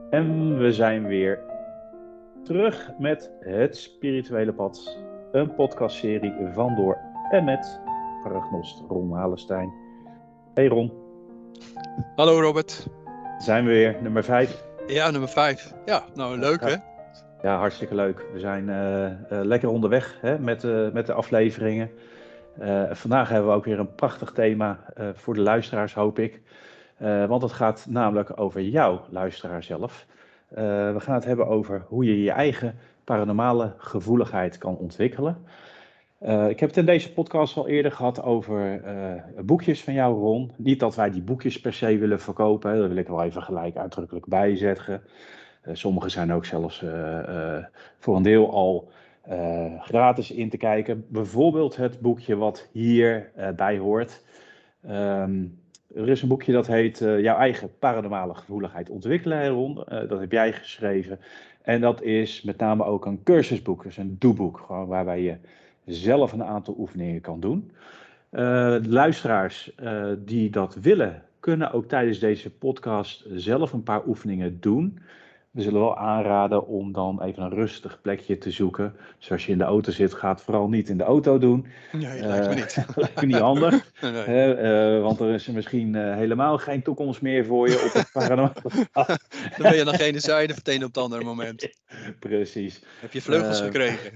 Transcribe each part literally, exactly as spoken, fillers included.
En we zijn weer terug met Het Spirituele Pad. Een podcastserie van, door en met paragnost Ron Halenstein. Hey Ron. Hallo Robert. Zijn we weer, nummer vijf. Ja, nummer vijf. Ja, nou leuk ja. hè? Ja, hartstikke leuk. We zijn uh, uh, lekker onderweg hè, met, uh, met de afleveringen. Uh, vandaag hebben we ook weer een prachtig thema uh, voor de luisteraars, hoop ik. Uh, want het gaat namelijk over jou, luisteraar zelf. Uh, we gaan het hebben over hoe je je eigen paranormale gevoeligheid kan ontwikkelen. Uh, ik heb het in deze podcast al eerder gehad over uh, boekjes van jou, Ron. Niet dat wij die boekjes per se willen verkopen, hè. Dat wil ik wel even gelijk uitdrukkelijk bijzetten. Uh, sommige zijn ook zelfs uh, uh, voor een deel al uh, gratis in te kijken. Bijvoorbeeld het boekje wat hier uh, bij hoort. Um, Er is een boekje dat heet uh, Jouw eigen paranormale gevoeligheid ontwikkelen, Ron. Uh, dat heb jij geschreven. En dat is met name ook een cursusboek, dus een doeboek, gewoon waarbij je zelf een aantal oefeningen kan doen. Uh, de luisteraars uh, die dat willen, kunnen ook tijdens deze podcast zelf een paar oefeningen doen. We zullen wel aanraden om dan even een rustig plekje te zoeken. Dus als je in de auto zit, ga het vooral niet in de auto doen. Nee, uh, lijkt me niet. lijkt me niet handig. Nee. Uh, uh, want er is misschien uh, helemaal geen toekomst meer voor je op het paranormale. Dan ben je aan de ene zijde of het een op het andere moment. Precies. Heb je vleugels uh, gekregen?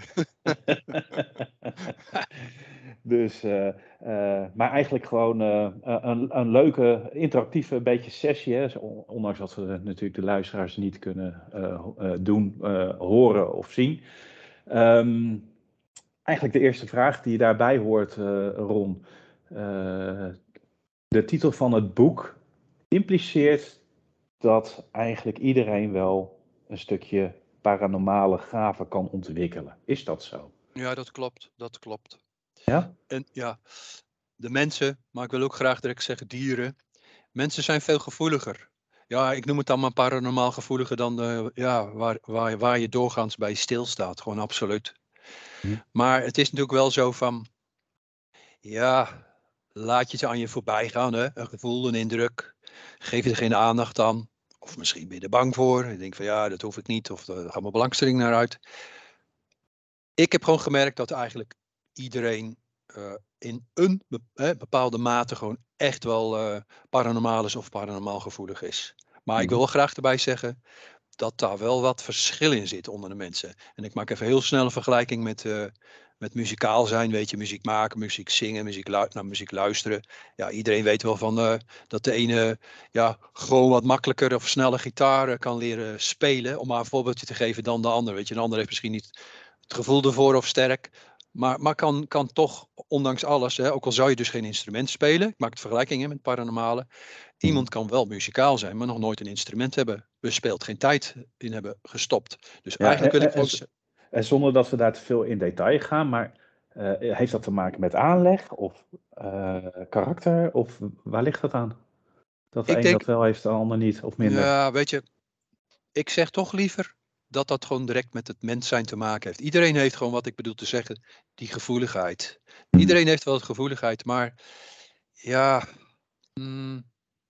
Dus, uh, uh, maar eigenlijk gewoon uh, een, een leuke, interactieve beetje sessie. Hè? Ondanks dat we natuurlijk de luisteraars niet kunnen uh, uh, doen, uh, horen of zien. Um, eigenlijk de eerste vraag die daarbij hoort, uh, Ron. Uh, de titel van het boek impliceert dat eigenlijk iedereen wel een stukje paranormale gaven kan ontwikkelen. Is dat zo? Ja, dat klopt. Dat klopt. Ja? En ja, de mensen, maar ik wil ook graag direct zeggen dieren. Mensen zijn veel gevoeliger. Ja, ik noem het dan maar paranormaal gevoeliger dan de, ja, waar, waar, waar je doorgaans bij stilstaat. Gewoon absoluut. Hm. Maar het is natuurlijk wel zo van, ja, laat je ze aan je voorbij gaan. Hè? Een gevoel, een indruk. Geef je er geen aandacht aan. Of misschien ben je er bang voor. Je denkt van ja, dat hoef ik niet. Of daar gaat mijn belangstelling naar uit. Ik heb gewoon gemerkt dat eigenlijk iedereen uh, in een be- bepaalde mate gewoon echt wel uh, paranormaal is of paranormaal gevoelig is. Maar mm. ik wil wel graag erbij zeggen dat daar wel wat verschil in zit onder de mensen. En ik maak even heel snel een vergelijking met, uh, met muzikaal zijn. Weet je, muziek maken, muziek zingen, muziek, lu- naar muziek luisteren. Ja, iedereen weet wel van uh, dat de ene ja, gewoon wat makkelijker of sneller gitaar kan leren spelen. Om maar een voorbeeldje te geven dan de ander. Weet je, een ander heeft misschien niet het gevoel ervoor of sterk. Maar, maar kan, kan toch, ondanks alles, hè, ook al zou je dus geen instrument spelen. Ik maak het vergelijking hè, met paranormale. Iemand kan wel muzikaal zijn, maar nog nooit een instrument hebben bespeeld. Geen tijd in hebben gestopt. Dus ja, eigenlijk wil ik en, en, en zonder dat we daar te veel in detail gaan, maar uh, heeft dat te maken met aanleg of uh, karakter? Of waar ligt dat aan? Dat de ik een denk, dat wel heeft, de ander niet of minder? Ja, weet je, ik zeg toch liever dat dat gewoon direct met het mens zijn te maken heeft. Iedereen heeft gewoon, wat ik bedoel te zeggen, die gevoeligheid. Hmm. Iedereen heeft wel gevoeligheid, maar ja, mm,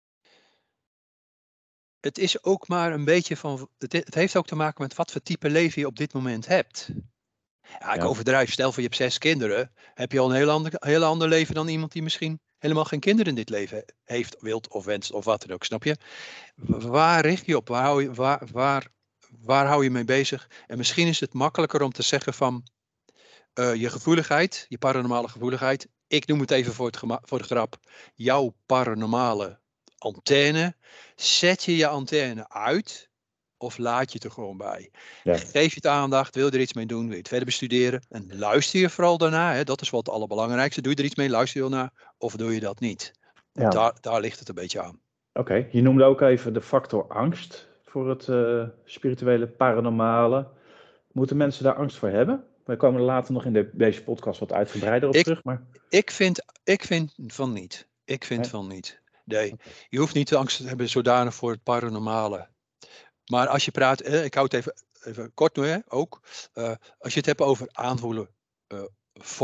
het is ook maar een beetje van, het, het heeft ook te maken met wat voor type leven je op dit moment hebt. Ja, ik ja. overdrijf, stel voor je hebt zes kinderen, heb je al een heel ander, heel ander leven dan iemand die misschien helemaal geen kinderen in dit leven heeft, wilt of wenst of wat dan ook, snap je? Waar richt je op? Waar hou je, waar, waar, waar hou je mee bezig? En misschien is het makkelijker om te zeggen van uh, je gevoeligheid, je paranormale gevoeligheid, ik noem het even voor, het gema- voor de grap, jouw paranormale antenne, zet je je antenne uit of laat je het er gewoon bij? Ja. Geef je het aandacht, wil je er iets mee doen, wil je het verder bestuderen en luister je vooral daarna, hè? Dat is wel het allerbelangrijkste, doe je er iets mee, luister je ernaar of doe je dat niet? Ja. Daar, daar ligt het een beetje aan. Oké, okay. Je noemde ook even de factor angst voor het uh, spirituele paranormale. Moeten mensen daar angst voor hebben? We komen er later nog in de, deze podcast wat uitgebreider op ik, terug. Maar... Ik, vind, ik vind van niet. Ik vind nee? van niet. Nee, okay. Je hoeft niet angst te hebben zodanig voor het paranormale. Maar als je praat, eh, ik hou het even, even kort nu, hè, ook. Uh, als je het hebt over aanvoelen, uh,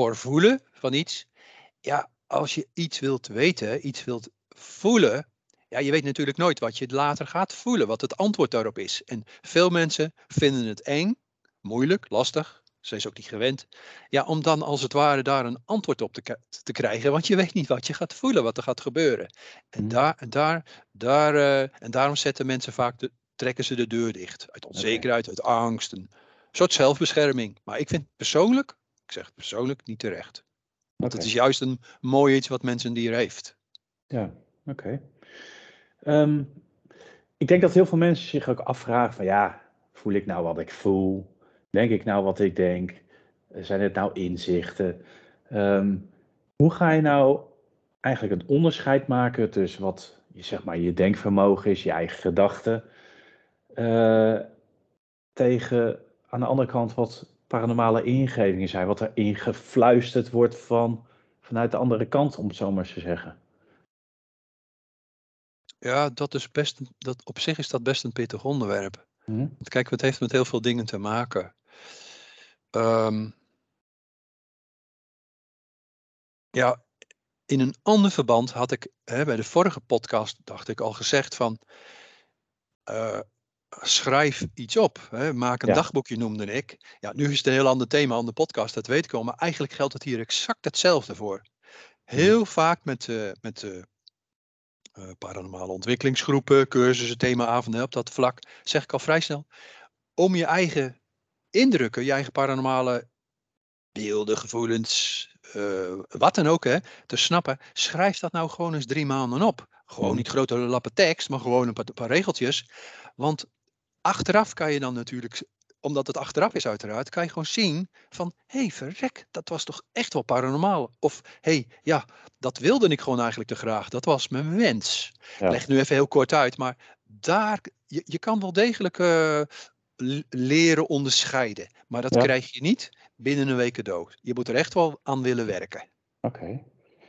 voorvoelen van iets. Ja, als je iets wilt weten, iets wilt voelen. ja, je weet natuurlijk nooit wat je later gaat voelen, wat het antwoord daarop is. En veel mensen vinden het eng, moeilijk, lastig. Zijn ze ook niet gewend. Ja, om dan als het ware daar een antwoord op te, k- te krijgen. Want je weet niet wat je gaat voelen, wat er gaat gebeuren. En, Hm, daar, en, daar, daar, eh, en daarom zetten mensen vaak de, trekken ze de deur dicht. Uit oké, onzekerheid, uit angst. Een soort zelfbescherming. Maar ik vind persoonlijk, ik zeg het persoonlijk, niet terecht. Want het oké. is juist een mooi iets wat mensen dier heeft. Ja, oké. Ehm, ik denk dat heel veel mensen zich ook afvragen van ja, voel ik nou wat ik voel? Denk ik nou wat ik denk? Eh, Zijn het nou inzichten? Ehm, hoe ga je nou eigenlijk een onderscheid maken tussen wat je, zeg maar, je denkvermogen is, je eigen gedachten, eh, tegen aan de andere kant wat paranormale ingevingen zijn, wat er ingefluisterd wordt van, vanuit de andere kant, om het zo maar eens te zeggen. Ja, dat is best, een- dat, op zich is dat best een pittig onderwerp. Hm? Want kijk, het heeft met heel veel dingen te maken. Ehm, ja, in een ander verband had ik, hè, bij de vorige podcast, dacht ik al gezegd van, eh, schrijf iets op. Hè, maak een Ja. dagboekje noemde ik. Ja, nu is het een heel ander thema, ander podcast, dat weet ik al. Maar eigenlijk geldt het hier exact hetzelfde voor. Hm? Heel vaak met, eh, met eh, eh, paranormale ontwikkelingsgroepen, cursussen, themaavonden op dat vlak, zeg ik al vrij snel, om je eigen indrukken, je eigen paranormale beelden, gevoelens, eh, wat dan ook, hè, te snappen. Schrijf dat nou gewoon eens drie maanden op. Gewoon Hm? niet grote lappen tekst, maar gewoon een paar, paar regeltjes. Want achteraf kan je dan natuurlijk, omdat het achteraf is uiteraard, kan je gewoon zien van, hé, hey, verrek, dat was toch echt wel paranormaal. Of, hé, hey, ja, dat wilde ik gewoon eigenlijk te graag. Dat was mijn wens. Ik leg Ja. het nu even heel kort uit, maar daar, je, je kan wel degelijk eh, l- leren onderscheiden. Maar dat Ja. krijg je niet binnen een week cadeau. Je moet er echt wel aan willen werken. Oké.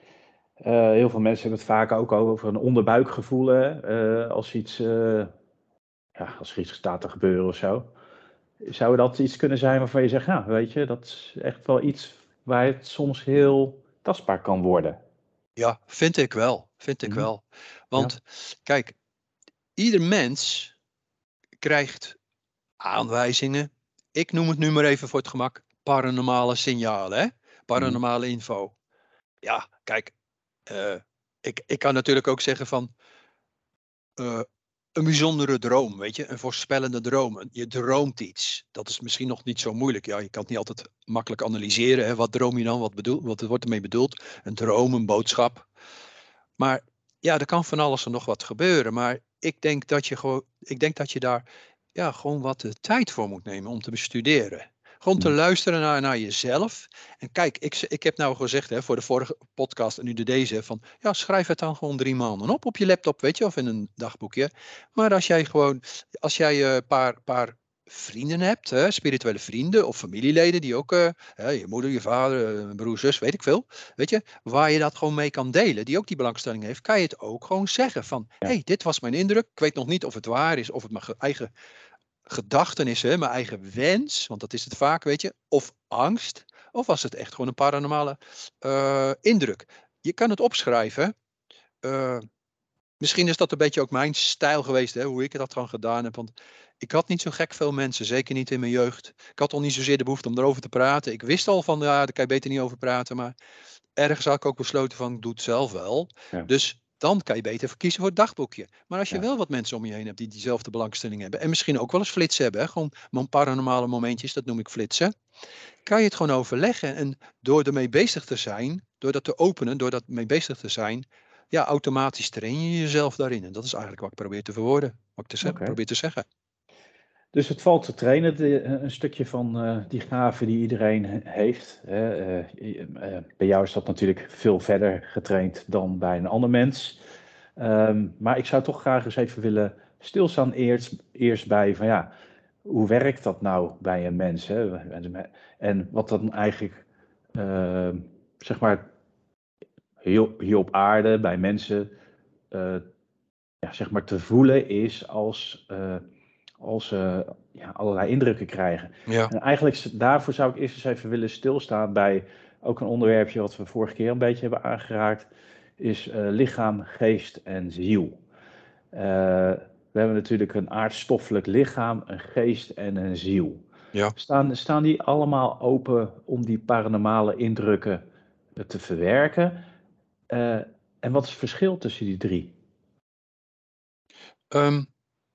Eh, heel veel mensen hebben het vaak ook over een onderbuikgevoel, hè, eh, als iets, eh, ja, als er iets staat te gebeuren of zo. Zou dat iets kunnen zijn waarvan je zegt, ja, weet je, dat is echt wel iets waar het soms heel tastbaar kan worden? Ja, vind ik wel. Vind ik Mhm. wel. Ja. Want kijk, ieder mens krijgt aanwijzingen. Ik noem het nu maar even voor het gemak paranormale signalen, hè? Mhm. Paranormale info. Ja, kijk, eh, ik, ik kan natuurlijk ook zeggen van eh, een bijzondere droom, weet je, een voorspellende droom. Een- Je droomt iets. Dat is misschien nog niet zo moeilijk. Ja, je kan het niet altijd makkelijk analyseren. Hè? Wat droom je dan? Wat, bedoel, wat wordt ermee bedoeld? Een droom, een boodschap. Maar ja, er kan van alles en nog wat gebeuren. Maar ik denk dat je gewoon, ik denk dat je daar ja, gewoon wat de tijd voor moet nemen om te bestuderen. Gewoon te Mhm. luisteren naar, naar jezelf. En kijk, ik, ik heb nou gezegd hè, voor de vorige podcast en nu de deze, van ja, schrijf het dan gewoon drie maanden op op je laptop, weet je, of in een dagboekje. Maar als jij gewoon, als jij een paar, paar vrienden hebt, hè, spirituele vrienden of familieleden die ook, eh, hè, je moeder, je vader, eh, broer, zus, weet ik veel, weet je, waar je dat gewoon mee kan delen, die ook die belangstelling heeft, kan je het ook gewoon zeggen van, Ja. hey, dit was mijn indruk. Ik weet nog niet of het waar is, of het mijn ge- eigen gedachten is, hè, mijn eigen wens, want dat is het vaak, weet je, of angst, of was het echt gewoon een paranormale eh, indruk. Je kan het opschrijven. eh, Misschien is dat een beetje ook mijn stijl geweest, hè, hoe ik dat gewoon gedaan heb. Want ik had niet zo gek veel mensen, zeker niet in mijn jeugd. Ik had al niet zozeer de behoefte om erover te praten. Ik wist al van, ja, daar kan je beter niet over praten. Maar ergens had ik ook besloten van, ik doe het zelf wel. Ja. Dus dan kan je beter voor kiezen voor het dagboekje. Maar als je Ja. wel wat mensen om je heen hebt die diezelfde belangstelling hebben. En misschien ook wel eens flitsen hebben. Hè, gewoon mon- paranormale momentjes, dat noem ik flitsen. Kan je het gewoon overleggen. En door ermee bezig te zijn, door dat te openen, door dat mee bezig te zijn. Ja, automatisch train je jezelf daarin. En dat is eigenlijk wat ik probeer te verwoorden. Wat ik te ze- Oké. probeer te zeggen. Dus het valt te trainen, de, een stukje van eh, die gave die iedereen he- heeft. Hè. Eh, je- eh, bij jou is dat natuurlijk veel verder getraind dan bij een ander mens. Ehm, maar ik zou toch graag eens even willen stilstaan eerst, eerst bij van ja, hoe werkt dat nou bij een mens? Hè? En wat dan eigenlijk, ehm, zeg maar, hier, hier op aarde bij mensen, eh, ja, zeg maar, te voelen is als, eh, als ze ja, allerlei indrukken krijgen. Ja, En eigenlijk s- daarvoor zou ik eerst eens even willen stilstaan bij ook een onderwerpje wat we vorige keer een beetje hebben aangeraakt, is eh, lichaam, geest en ziel. we hebben natuurlijk een aardstoffelijk lichaam, een geest en een ziel. Ja. Staan, staan die allemaal open om die paranormale indrukken te verwerken? Uh, en wat is het verschil tussen die drie? Um,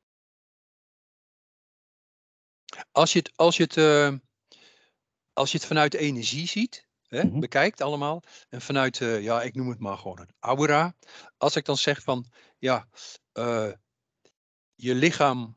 als je het, als je het, uh, als je het vanuit energie ziet, hè, mm-hmm. bekijkt allemaal, en vanuit, uh, ja, ik noem het maar gewoon een aura. Als ik dan zeg van, ja, uh, je lichaam,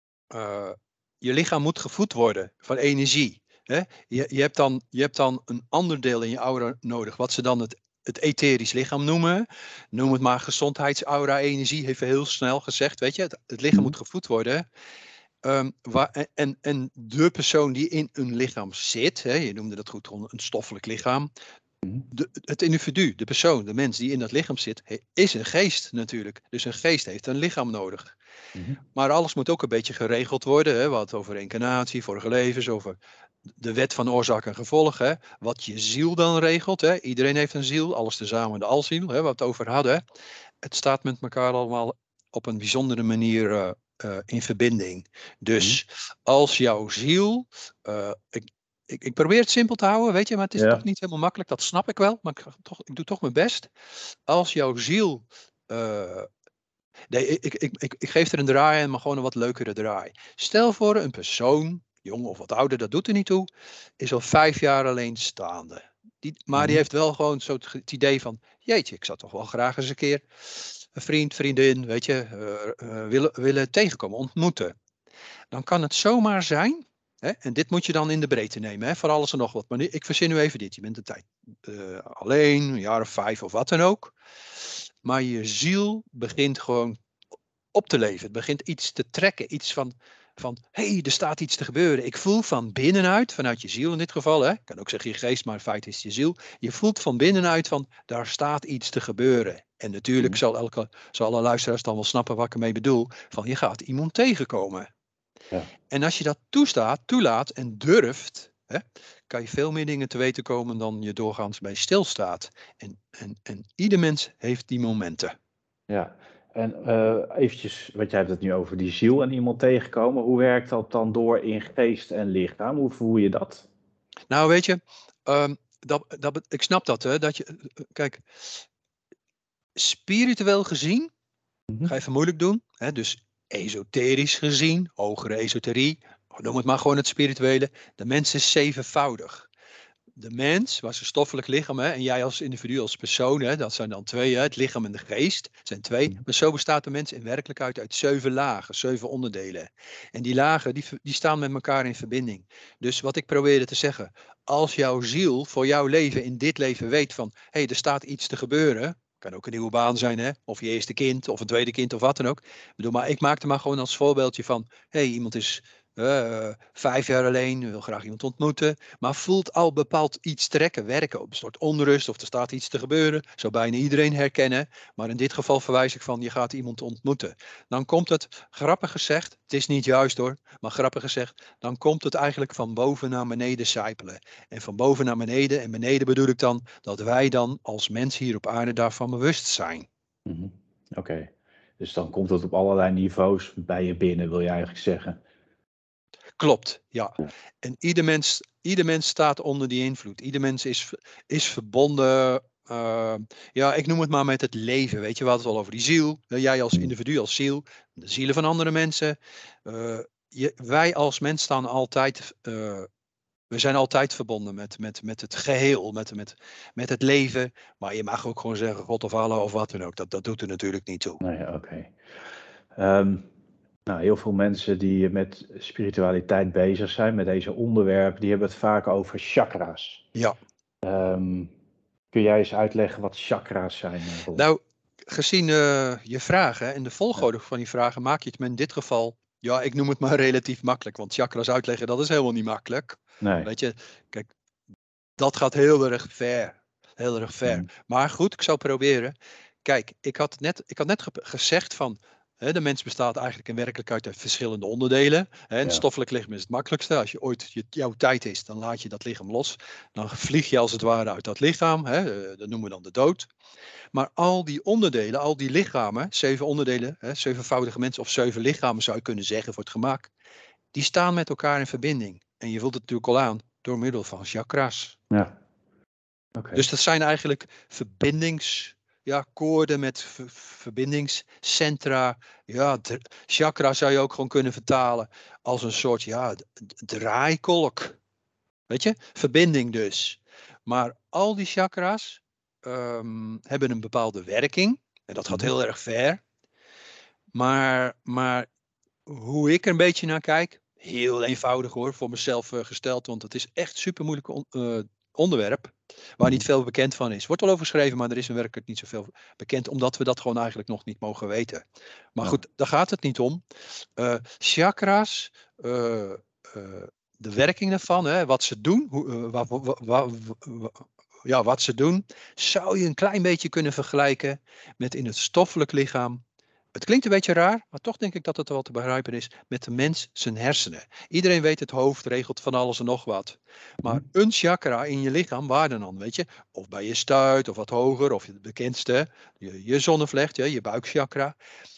uh, je lichaam moet gevoed worden van energie. Hè? Je, je, hebt dan, je hebt dan een ander deel in je aura nodig, wat ze dan het, het etherisch lichaam noemen. Noem het maar gezondheidsaura, energie, heeft heel snel gezegd, weet je, het, het lichaam moet gevoed worden. Um, waar, en, en de persoon die in een lichaam zit, hè, je noemde dat goed, een stoffelijk lichaam. De, het individu, de persoon, de mens die in dat lichaam zit, is een geest natuurlijk. Dus een geest heeft een lichaam nodig. Mm-hmm. Maar alles moet ook een beetje geregeld worden. Hè, wat over reïncarnatie, vorige levens, over de wet van oorzaak en gevolg. Hè, wat je ziel dan regelt. Hè. Iedereen heeft een ziel, alles tezamen de alziel, hè, waar we het over hadden. Het staat met elkaar allemaal op een bijzondere manier uh, uh, in verbinding. Dus mm-hmm. als jouw ziel... Uh, ik, Ik, ik probeer het simpel te houden, weet je, maar het is ja. toch niet helemaal makkelijk. Dat snap ik wel, maar ik, toch, ik doe toch mijn best. Als jouw ziel... Uh, nee, ik, ik, ik, ik geef er een draai en maar gewoon een wat leukere draai. Stel voor een persoon, jong of wat ouder, dat doet er niet toe, is al vijf jaar alleen staande. Die, maar mm-hmm. die heeft wel gewoon zo het, het idee van, jeetje, ik zou toch wel graag eens een keer een vriend, vriendin, weet je, uh, uh, willen, willen tegenkomen, ontmoeten. Dan kan het zomaar zijn... Hè? En dit moet je dan in de breedte nemen, hè? Voor alles en nog wat. Maar ik verzin nu even dit. Je bent de tijd uh, alleen, een jaar of vijf of wat dan ook. Maar je ziel begint gewoon op te leven. Het begint iets te trekken. Iets van, van hé, hey, er staat iets te gebeuren. Ik voel van binnenuit, vanuit je ziel in dit geval. Hè? Ik kan ook zeggen je geest, maar in feite is het je ziel. Je voelt van binnenuit van, daar staat iets te gebeuren. En natuurlijk mm. zal, elke, zal alle luisteraars dan wel snappen wat ik ermee bedoel. Van, je gaat iemand tegenkomen. Ja. En als je dat toestaat, toelaat en durft, hè, kan je veel meer dingen te weten komen dan je doorgaans bij stilstaat. En, en, en ieder mens heeft die momenten. Ja, en uh, eventjes, want jij hebt het nu over die ziel en iemand tegenkomen. Hoe werkt dat dan door in geest en lichaam? Hoe voel je dat? Nou, weet je, um, dat, dat, ik snap dat, hè, dat je, kijk, spiritueel gezien, mm-hmm. ga je even moeilijk doen, hè, dus esoterisch gezien, hogere esoterie, noem het maar gewoon het spirituele. De mens is zevenvoudig. De mens was een stoffelijk lichaam, hè, en jij als individu, als persoon, hè, dat zijn dan twee, hè, het lichaam en de geest, zijn twee. Maar zo bestaat de mens in werkelijkheid uit zeven lagen, zeven onderdelen. En die lagen, die, die staan met elkaar in verbinding. Dus wat ik probeerde te zeggen, als jouw ziel voor jouw leven in dit leven weet van, hé, hey, er staat iets te gebeuren. Kan ook een nieuwe baan zijn, hè? Of je eerste kind, of een tweede kind, of wat dan ook. Ik bedoel, maar ik maakte maar gewoon als voorbeeldje van... hé, hey, iemand is uh, vijf jaar alleen, wil graag iemand ontmoeten... maar voelt al bepaald iets trekken, werken op een soort onrust... of er staat iets te gebeuren, zou bijna iedereen herkennen. Maar in dit geval verwijs ik van, je gaat iemand ontmoeten. Dan komt het, grappig gezegd, het is niet juist hoor... maar grappig gezegd, dan komt het eigenlijk van boven naar beneden sijpelen. En van boven naar beneden, en beneden bedoel ik dan... dat wij dan als mens hier op aarde daarvan bewust zijn. Mm-hmm. Oké, okay. Dus dan komt het op allerlei niveaus bij je binnen, wil je eigenlijk zeggen? Klopt, ja. ja. En ieder mens, ieder mens staat onder die invloed. Ieder mens is, is verbonden, uh, ja, ik noem het maar met het leven. Weet je, we hadden het al over die ziel. Jij als individu, als ziel, de zielen van andere mensen. Uh, je, wij als mens staan altijd... Uh, We zijn altijd verbonden met, met, met het geheel, met, met, met het leven. Maar je mag ook gewoon zeggen God of Allah of wat dan ook. Dat, dat doet er natuurlijk niet toe. Nee, oké. Okay. Um, nou, heel veel mensen die met spiritualiteit bezig zijn, met deze onderwerpen, die hebben het vaak over chakra's. Ja. Um, kun jij eens uitleggen wat chakra's zijn? Bijvoorbeeld? Nou, gezien uh, je vragen en de volgorde ja. van die vragen, maak je het me in dit geval... Ja, ik noem het maar relatief makkelijk, want chakras uitleggen, dat is helemaal niet makkelijk. Nee. Weet je, kijk, dat gaat heel erg ver. Heel erg ver. Mm. Maar goed, ik zou proberen. Kijk, ik had net, ik had net ge- gezegd van, Hè, de mens bestaat eigenlijk in werkelijkheid uit verschillende onderdelen. Hè, een Ja. stoffelijk lichaam is het makkelijkste. Als je ooit je, jouw tijd is, dan laat je dat lichaam los. Dan vlieg je als het ware uit dat lichaam. Hè, dat noemen we dan de dood. Maar al die onderdelen, al die lichamen, zeven onderdelen, hè, zevenvoudige mensen of zeven lichamen zou je kunnen zeggen voor het gemak, die staan met elkaar in verbinding. En je voelt het natuurlijk al aan door middel van chakra's. Ja. Oké. Dus dat zijn eigenlijk verbindings, ja, koorden met ver- verbindingscentra. Ja, dr- chakra zou je ook gewoon kunnen vertalen als een soort ja, d- d- draaikolk. Weet je, verbinding dus. Maar al die chakra's ehm, hebben een bepaalde werking. En dat gaat Mhm. heel erg ver. Maar, maar hoe ik er een beetje naar kijk, heel eenvoudig hoor, voor mezelf eh, gesteld, want het is echt super moeilijk on- eh, onderwerp, waar niet Mhm. veel bekend van is. Wordt wel over geschreven, maar er is in werkelijk niet zoveel bekend, omdat we dat gewoon eigenlijk nog niet mogen weten. Maar Ja. goed, daar gaat het niet om. Eh, chakra's, eh, eh, de werking daarvan, hè, wat ze doen, hoe, eh, wa- wa- wa- wa- wa- ja, wat ze doen, zou je een klein beetje kunnen vergelijken met in het stoffelijk lichaam. Het klinkt een beetje raar, maar toch denk ik dat het wel te begrijpen is met de mens zijn hersenen. Iedereen weet het hoofd regelt van alles en nog wat. Maar Mhm. een chakra in je lichaam, waar dan, weet je? Of bij je stuit, of wat hoger, of het bekendste, je, je zonnevlecht, je, je buikchakra.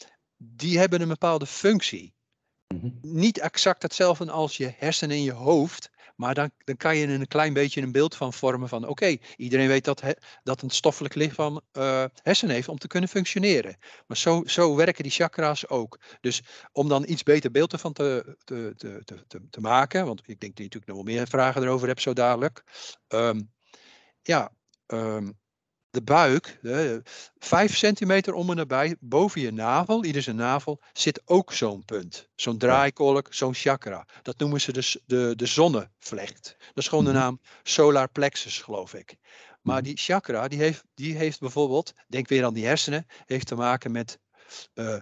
Die hebben een bepaalde functie. Mhm. Niet exact hetzelfde als je hersenen in je hoofd. Maar dan, dan kan je er een klein beetje een beeld van vormen van oké, iedereen weet dat, he, dat een stoffelijk lichaam uh, hersenen heeft om te kunnen functioneren. Maar zo, zo werken die chakra's ook. Dus om dan iets beter beeld ervan te, te, te, te, te, te maken, want ik denk dat je natuurlijk nog wel meer vragen erover hebt zo dadelijk. Um, ja, um, de buik, de, vijf centimeter om en nabij, boven je navel, ieder zijn navel, zit ook zo'n punt. Zo'n draaikolk, zo'n chakra. Dat noemen ze de, de, de zonnevlecht. Dat is gewoon de Mhm. naam solar plexus, geloof ik. Maar Mhm. die chakra, die heeft, die heeft bijvoorbeeld, denk weer aan die hersenen, heeft te maken met uh,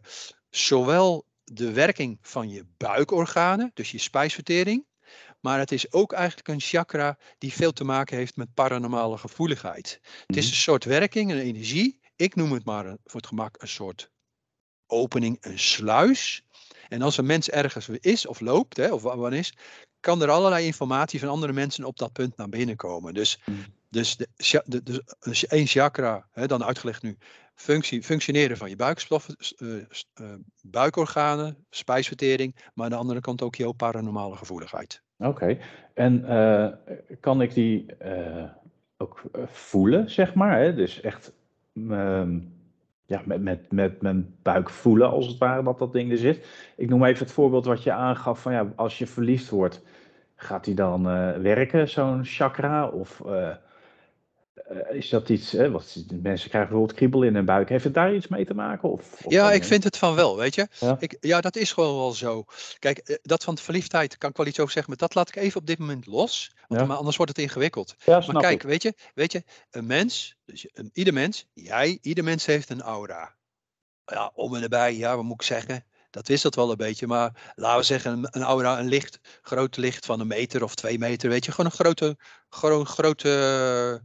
zowel de werking van je buikorganen, dus je spijsvertering, maar het is ook eigenlijk een chakra die veel te maken heeft met paranormale gevoeligheid. Het is Mhm. een soort werking, een energie. Ik noem het maar een, voor het gemak een soort opening, een sluis. En als een mens ergens is of loopt, hè, of wat is, kan er allerlei informatie van andere mensen op dat punt naar binnen komen. Dus, Mhm. dus de, de, de, één chakra, hè, dan uitgelegd nu, functie, functioneren van je buikstoffen, uh, uh, buikorganen, spijsvertering, maar aan de andere kant ook jouw paranormale gevoeligheid. Oké. Okay. En uh, kan ik die uh, ook uh, voelen, zeg maar? Hè? Dus echt um, ja, met, met, met mijn buik voelen, als het ware, dat dat ding er zit. Ik noem even het voorbeeld wat je aangaf van ja, als je verliefd wordt, gaat die dan uh, werken, zo'n chakra? Of uh, uh, is dat iets, hè, wat, mensen krijgen bijvoorbeeld kriebel in hun buik. Heeft het daar iets mee te maken? Of, of Ja, dan ik niet? vind het van wel, weet je. Ja, Ik, ja, dat is gewoon wel zo. Kijk, eh, dat van de verliefdheid kan ik wel iets over zeggen, maar dat laat ik even op dit moment los, want ja. anders wordt het ingewikkeld. Ja, Maar snap kijk, ik. weet je, weet je, een mens, dus een, ieder mens, jij, ieder mens heeft een aura. Ja, om en erbij, ja, wat moet ik zeggen? Dat wisselt wel een beetje, maar laten we zeggen, een, een aura, een licht, groot licht van een meter of twee meter, weet je, gewoon een grote, gewoon grote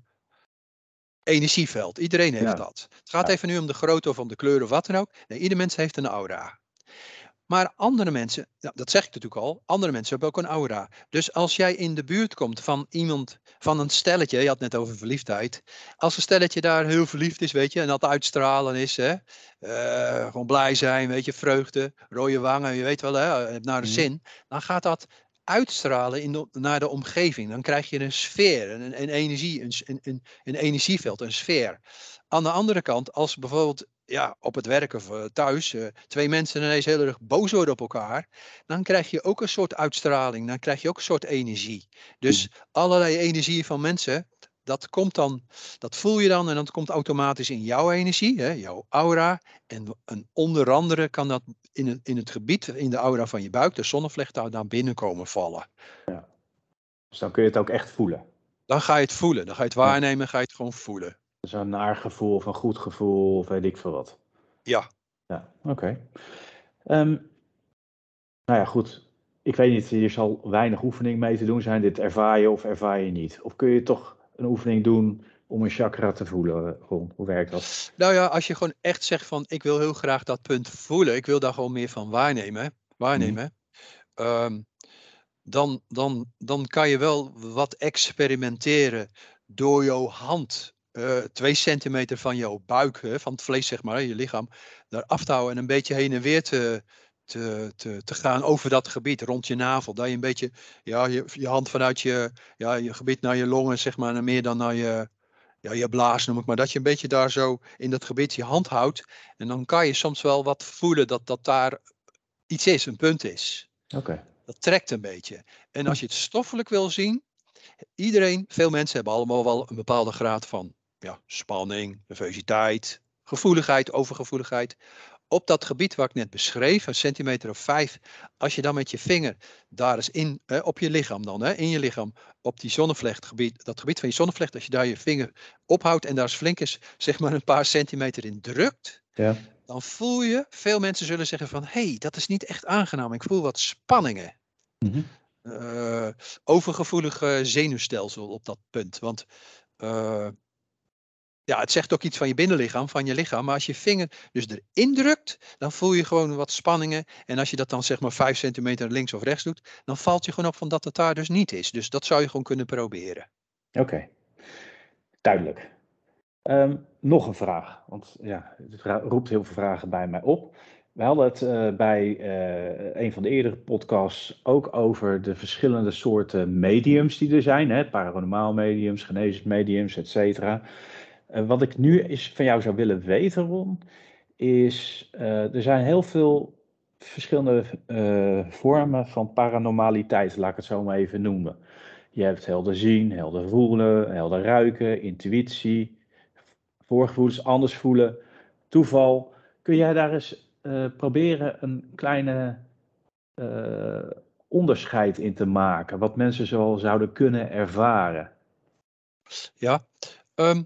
energieveld. Iedereen heeft Ja, dat. Het gaat ja. even nu om de grootte of om de kleur of wat dan ook. Nee, ieder mens heeft een aura. Maar andere mensen, nou, dat zeg ik natuurlijk al, andere mensen hebben ook een aura. Dus als jij in de buurt komt van iemand, van een stelletje, je had het net over verliefdheid. Als een stelletje daar heel verliefd is, weet je, en dat uitstralen is, hè, uh, gewoon blij zijn, weet je, vreugde, rode wangen, je weet wel, hè, naar de Mhm. zin. Dan gaat dat uitstralen in de, naar de omgeving. Dan krijg je een sfeer, een, een energie, een, een, een energieveld, een sfeer. Aan de andere kant, als bijvoorbeeld ja, op het werk of uh, thuis uh, twee mensen ineens heel erg boos worden op elkaar, dan krijg je ook een soort uitstraling, dan krijg je ook een soort energie. Dus allerlei energieën van mensen, dat komt dan, dat voel je dan en dat komt automatisch in jouw energie, hè, jouw aura. En, en onder andere kan dat in het, in het gebied, in de aura van je buik, de zonnevlecht, daar naar binnen komen vallen. Ja. Dus dan kun je het ook echt voelen. Dan ga je het voelen, dan ga je het waarnemen, ja. Ga je het gewoon voelen. Dus een naar gevoel of een goed gevoel of weet ik veel wat. Ja. Ja, oké. Okay. Um, nou ja, goed. Ik weet niet, hier zal weinig oefening mee te doen zijn. Dit ervaar je of ervaar je niet. Of kun je toch een oefening doen om een chakra te voelen, Ron? Hoe werkt dat? Nou ja, als je gewoon echt zegt van ik wil heel graag dat punt voelen. Ik wil daar gewoon meer van waarnemen. Mhm. waarnemen ehm, dan, dan, dan kan je wel wat experimenteren door jouw hand eh, twee centimeter van jouw buik, hè, van het vlees zeg maar, je lichaam, daar af te houden en een beetje heen en weer te, te, te, te gaan over dat gebied rond je navel. Dat je een beetje ja, je, je hand vanuit je, ja, je gebied naar je longen, zeg maar, en meer dan naar je, ja, je blaas noem ik maar. Dat je een beetje daar zo in dat gebied je hand houdt. En dan kan je soms wel wat voelen dat, dat daar iets is, een punt is. Oké. Dat trekt een beetje. En als je het stoffelijk wil zien, iedereen, veel mensen hebben allemaal wel een bepaalde graad van ja, spanning, nervositeit, gevoeligheid, overgevoeligheid. Op dat gebied waar ik net beschreef, een centimeter of vijf, als je dan met je vinger daar eens in, hè, op je lichaam dan, hè, in je lichaam, op die zonnevlechtgebied, dat gebied van je zonnevlecht, als je daar je vinger ophoudt en daar eens flink eens, zeg maar een paar centimeter in drukt, Ja. dan voel je, veel mensen zullen zeggen van, hé, hey, dat is niet echt aangenaam, ik voel wat spanningen. Mhm. Uh, overgevoelig uh, zenuwstelsel op dat punt. Want uh, ja, het zegt ook iets van je binnenlichaam, van je lichaam. Maar als je vinger dus erin drukt, dan voel je gewoon wat spanningen. En als je dat dan zeg maar vijf centimeter links of rechts doet, dan valt je gewoon op van dat het daar dus niet is. Dus dat zou je gewoon kunnen proberen. Oké, okay. Duidelijk. Um, nog een vraag, want ja, het roept heel veel vragen bij mij op. We hadden het uh, bij uh, een van de eerdere podcasts ook over de verschillende soorten mediums die er zijn. Hè? Paranormaal mediums, genezend mediums, et cetera. Uh, wat ik nu eens van jou zou willen weten, Ron, is uh, er zijn heel veel verschillende uh, vormen van paranormaliteit, laat ik het zo maar even noemen. Je hebt helder zien, helder voelen, helder ruiken, intuïtie, voorgevoelens, anders voelen, toeval. Kun jij daar eens uh, proberen een kleine uh, onderscheid in te maken, wat mensen zo zouden kunnen ervaren? Ja, um,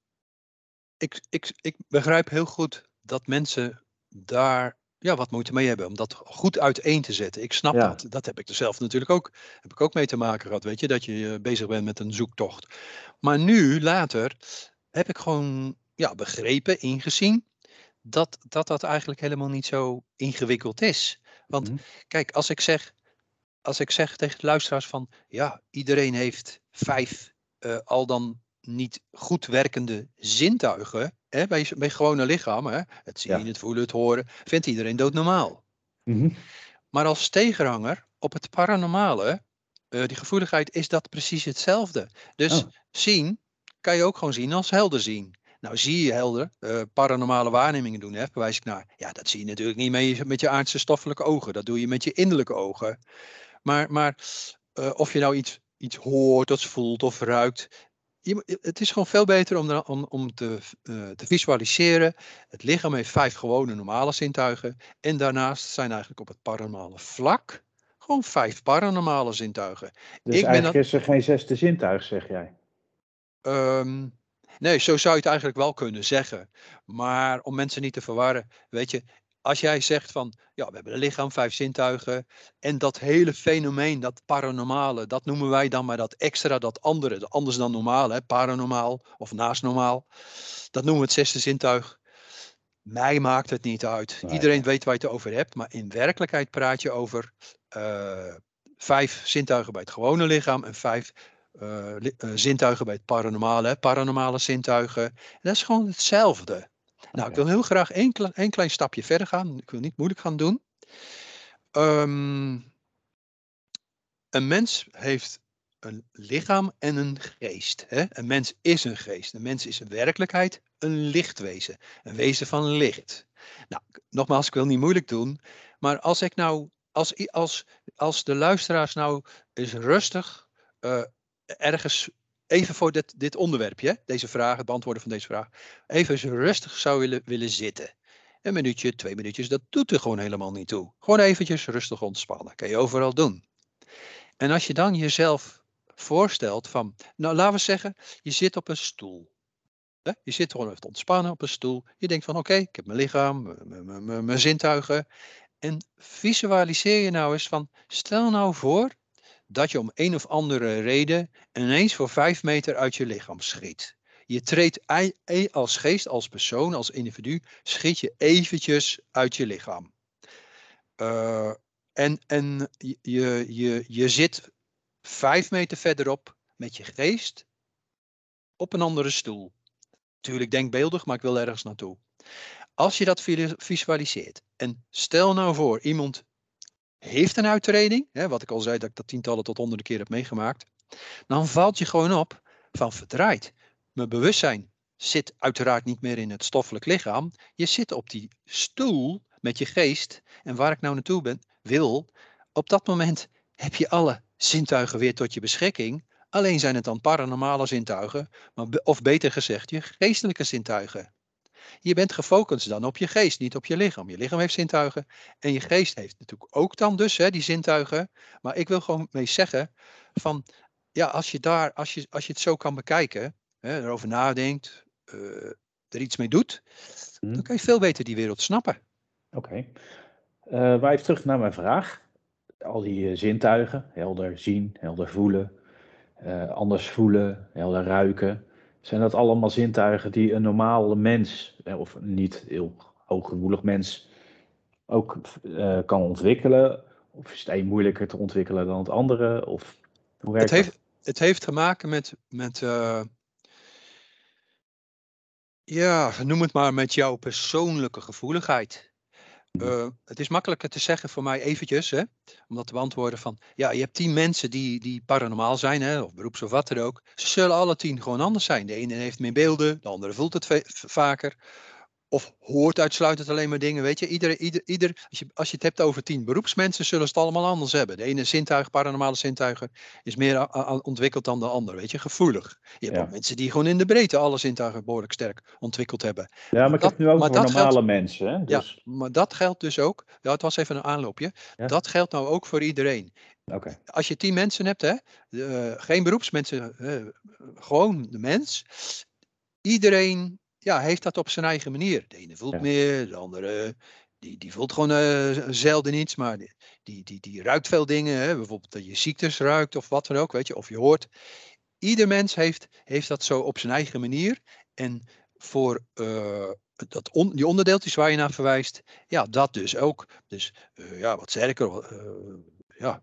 ik, ik, ik begrijp heel goed dat mensen daar ja, wat moeite mee hebben om dat goed uiteen te zetten. Ik snap Ja. dat. Dat heb ik er zelf natuurlijk ook, heb ik ook mee te maken gehad, weet je, dat je uh, bezig bent met een zoektocht. Maar nu, later, heb ik gewoon ja, begrepen, ingezien, dat, dat dat eigenlijk helemaal niet zo ingewikkeld is. Want Mm-hmm. kijk, als ik zeg, als ik zeg tegen de luisteraars van, ja, iedereen heeft vijf uh, al dan niet goed werkende zintuigen, hè, bij, je, bij gewone lichaam, hè, het zien, Ja. het voelen, het horen, vindt iedereen doodnormaal. Mm-hmm. Maar als tegenhanger op het paranormale, uh, die gevoeligheid, is dat precies hetzelfde. Dus Oh. zien kan je ook gewoon zien als helder zien. Nou, zie je helder uh, paranormale waarnemingen doen, hè, verwijs ik naar. Ja, dat zie je natuurlijk niet met je, met je aardse stoffelijke ogen. Dat doe je met je innerlijke ogen. Maar, maar uh, of je nou iets, iets hoort of voelt of ruikt. Je, het is gewoon veel beter om, om, om te, uh, te visualiseren. Het lichaam heeft vijf gewone normale zintuigen. En daarnaast zijn eigenlijk op het paranormale vlak gewoon vijf paranormale zintuigen. Dus Ik ben eigenlijk dat, is er geen zesde zintuig, zeg jij? um, nee, zo zou je het eigenlijk wel kunnen zeggen. Maar om mensen niet te verwarren, weet je, als jij zegt van, ja, we hebben een lichaam, vijf zintuigen, en dat hele fenomeen, dat paranormale, dat noemen wij dan maar dat extra, dat andere, dat anders dan normaal, hè, paranormaal of naast normaal, dat noemen we het zesde zintuig. Mij maakt het niet uit. Nee, Iedereen okay. weet waar je het over hebt, maar in werkelijkheid praat je over uh, vijf zintuigen bij het gewone lichaam en vijf uh, uh, zintuigen bij het paranormale, hè, paranormale zintuigen. En dat is gewoon hetzelfde. Okay. Nou, ik wil heel graag één, één klein stapje verder gaan. Ik wil niet moeilijk gaan doen. Um, een mens heeft een lichaam en een geest. Hè? Een mens is een geest. Een mens is in werkelijkheid een lichtwezen. Een wezen van licht. Nou, nogmaals, ik wil niet moeilijk doen. Maar als ik nou, als, als, als de luisteraars nou eens rustig uh, ergens, even voor dit, dit onderwerpje, deze vraag, het beantwoorden van deze vraag, even eens rustig zou willen, willen zitten. Een minuutje, twee minuutjes, dat doet er gewoon helemaal niet toe. Gewoon eventjes rustig ontspannen. Kan je overal doen. En als je dan jezelf voorstelt van, nou laten we zeggen, je zit op een stoel. Hè? Je zit gewoon even te ontspannen op een stoel. Je denkt van oké, okay, ik heb mijn lichaam, mijn zintuigen. En visualiseer je nou eens van, stel nou voor dat je om een of andere reden ineens voor vijf meter uit je lichaam schiet. Je treedt ei- ei- als geest, als persoon, als individu, schiet je eventjes uit je lichaam. Uh, en en je, je, je, je zit vijf meter verderop met je geest op een andere stoel. Tuurlijk denkbeeldig, maar ik wil ergens naartoe. Als je dat visualiseert en stel nou voor, iemand heeft een uittreding, hè, wat ik al zei dat ik dat tientallen tot honderden keer heb meegemaakt, dan valt je gewoon op van verdraaid. Mijn bewustzijn zit uiteraard niet meer in het stoffelijk lichaam. Je zit op die stoel met je geest en waar ik nou naartoe ben, wil, op dat moment heb je alle zintuigen weer tot je beschikking. Alleen zijn het dan paranormale zintuigen, maar, of beter gezegd, je geestelijke zintuigen. Je bent gefocust dan op je geest, niet op je lichaam. Je lichaam heeft zintuigen en je geest heeft natuurlijk ook dan dus hè, die zintuigen. Maar ik wil gewoon mee zeggen van, ja, als je daar, als je, als je het zo kan bekijken, hè, erover nadenkt, uh, er iets mee doet, Hm. dan kan je veel beter die wereld snappen. Oké. Okay. Uh, maar even terug naar mijn vraag. Al die uh, zintuigen, helder zien, helder voelen, uh, anders voelen, helder ruiken. Zijn dat allemaal zintuigen die een normale mens, of een niet heel hooggevoelig mens, ook uh, kan ontwikkelen? Of is het een moeilijker te ontwikkelen dan het andere? Of hoe werkt het heeft, dat? Het heeft te maken met, met uh, ja, noem het maar met jouw persoonlijke gevoeligheid. Uh, het is makkelijker te zeggen voor mij eventjes, hè, om dat te beantwoorden van, ja, je hebt tien mensen die, die paranormaal zijn, hè, of beroeps of wat er ook. Ze zullen alle tien gewoon anders zijn. De ene heeft meer beelden, de andere voelt het vaker. Of hoort uitsluitend alleen maar dingen, weet je. Ieder, ieder, ieder, als, je, als je het hebt over tien beroepsmensen, zullen ze het allemaal anders hebben. De ene zintuig, paranormale zintuigen, is meer a, a, ontwikkeld dan de ander, weet je. Gevoelig. Je hebt Ja. ook mensen die gewoon in de breedte alle zintuigen behoorlijk sterk ontwikkeld hebben. Ja, maar, maar ik dat, heb het nu over maar dat normale geldt, mensen. Hè? Dus... Ja, maar dat geldt dus ook. Ja, het was even een aanloopje. Ja? Dat geldt nou ook voor iedereen. Okay. Als je tien mensen hebt, hè, uh, geen beroepsmensen, uh, gewoon de mens. Iedereen ja, heeft dat op zijn eigen manier. De ene voelt ja. meer, de andere die, die voelt gewoon uh, zelden iets, maar die, die, die, die ruikt veel dingen. Hè? Bijvoorbeeld dat je ziektes ruikt of wat dan ook, weet je, of je hoort. Ieder mens heeft, heeft dat zo op zijn eigen manier. En voor uh, dat on, die onderdeeltjes waar je naar verwijst, ja, dat dus ook. Dus uh, ja, wat sterker, uh, ja.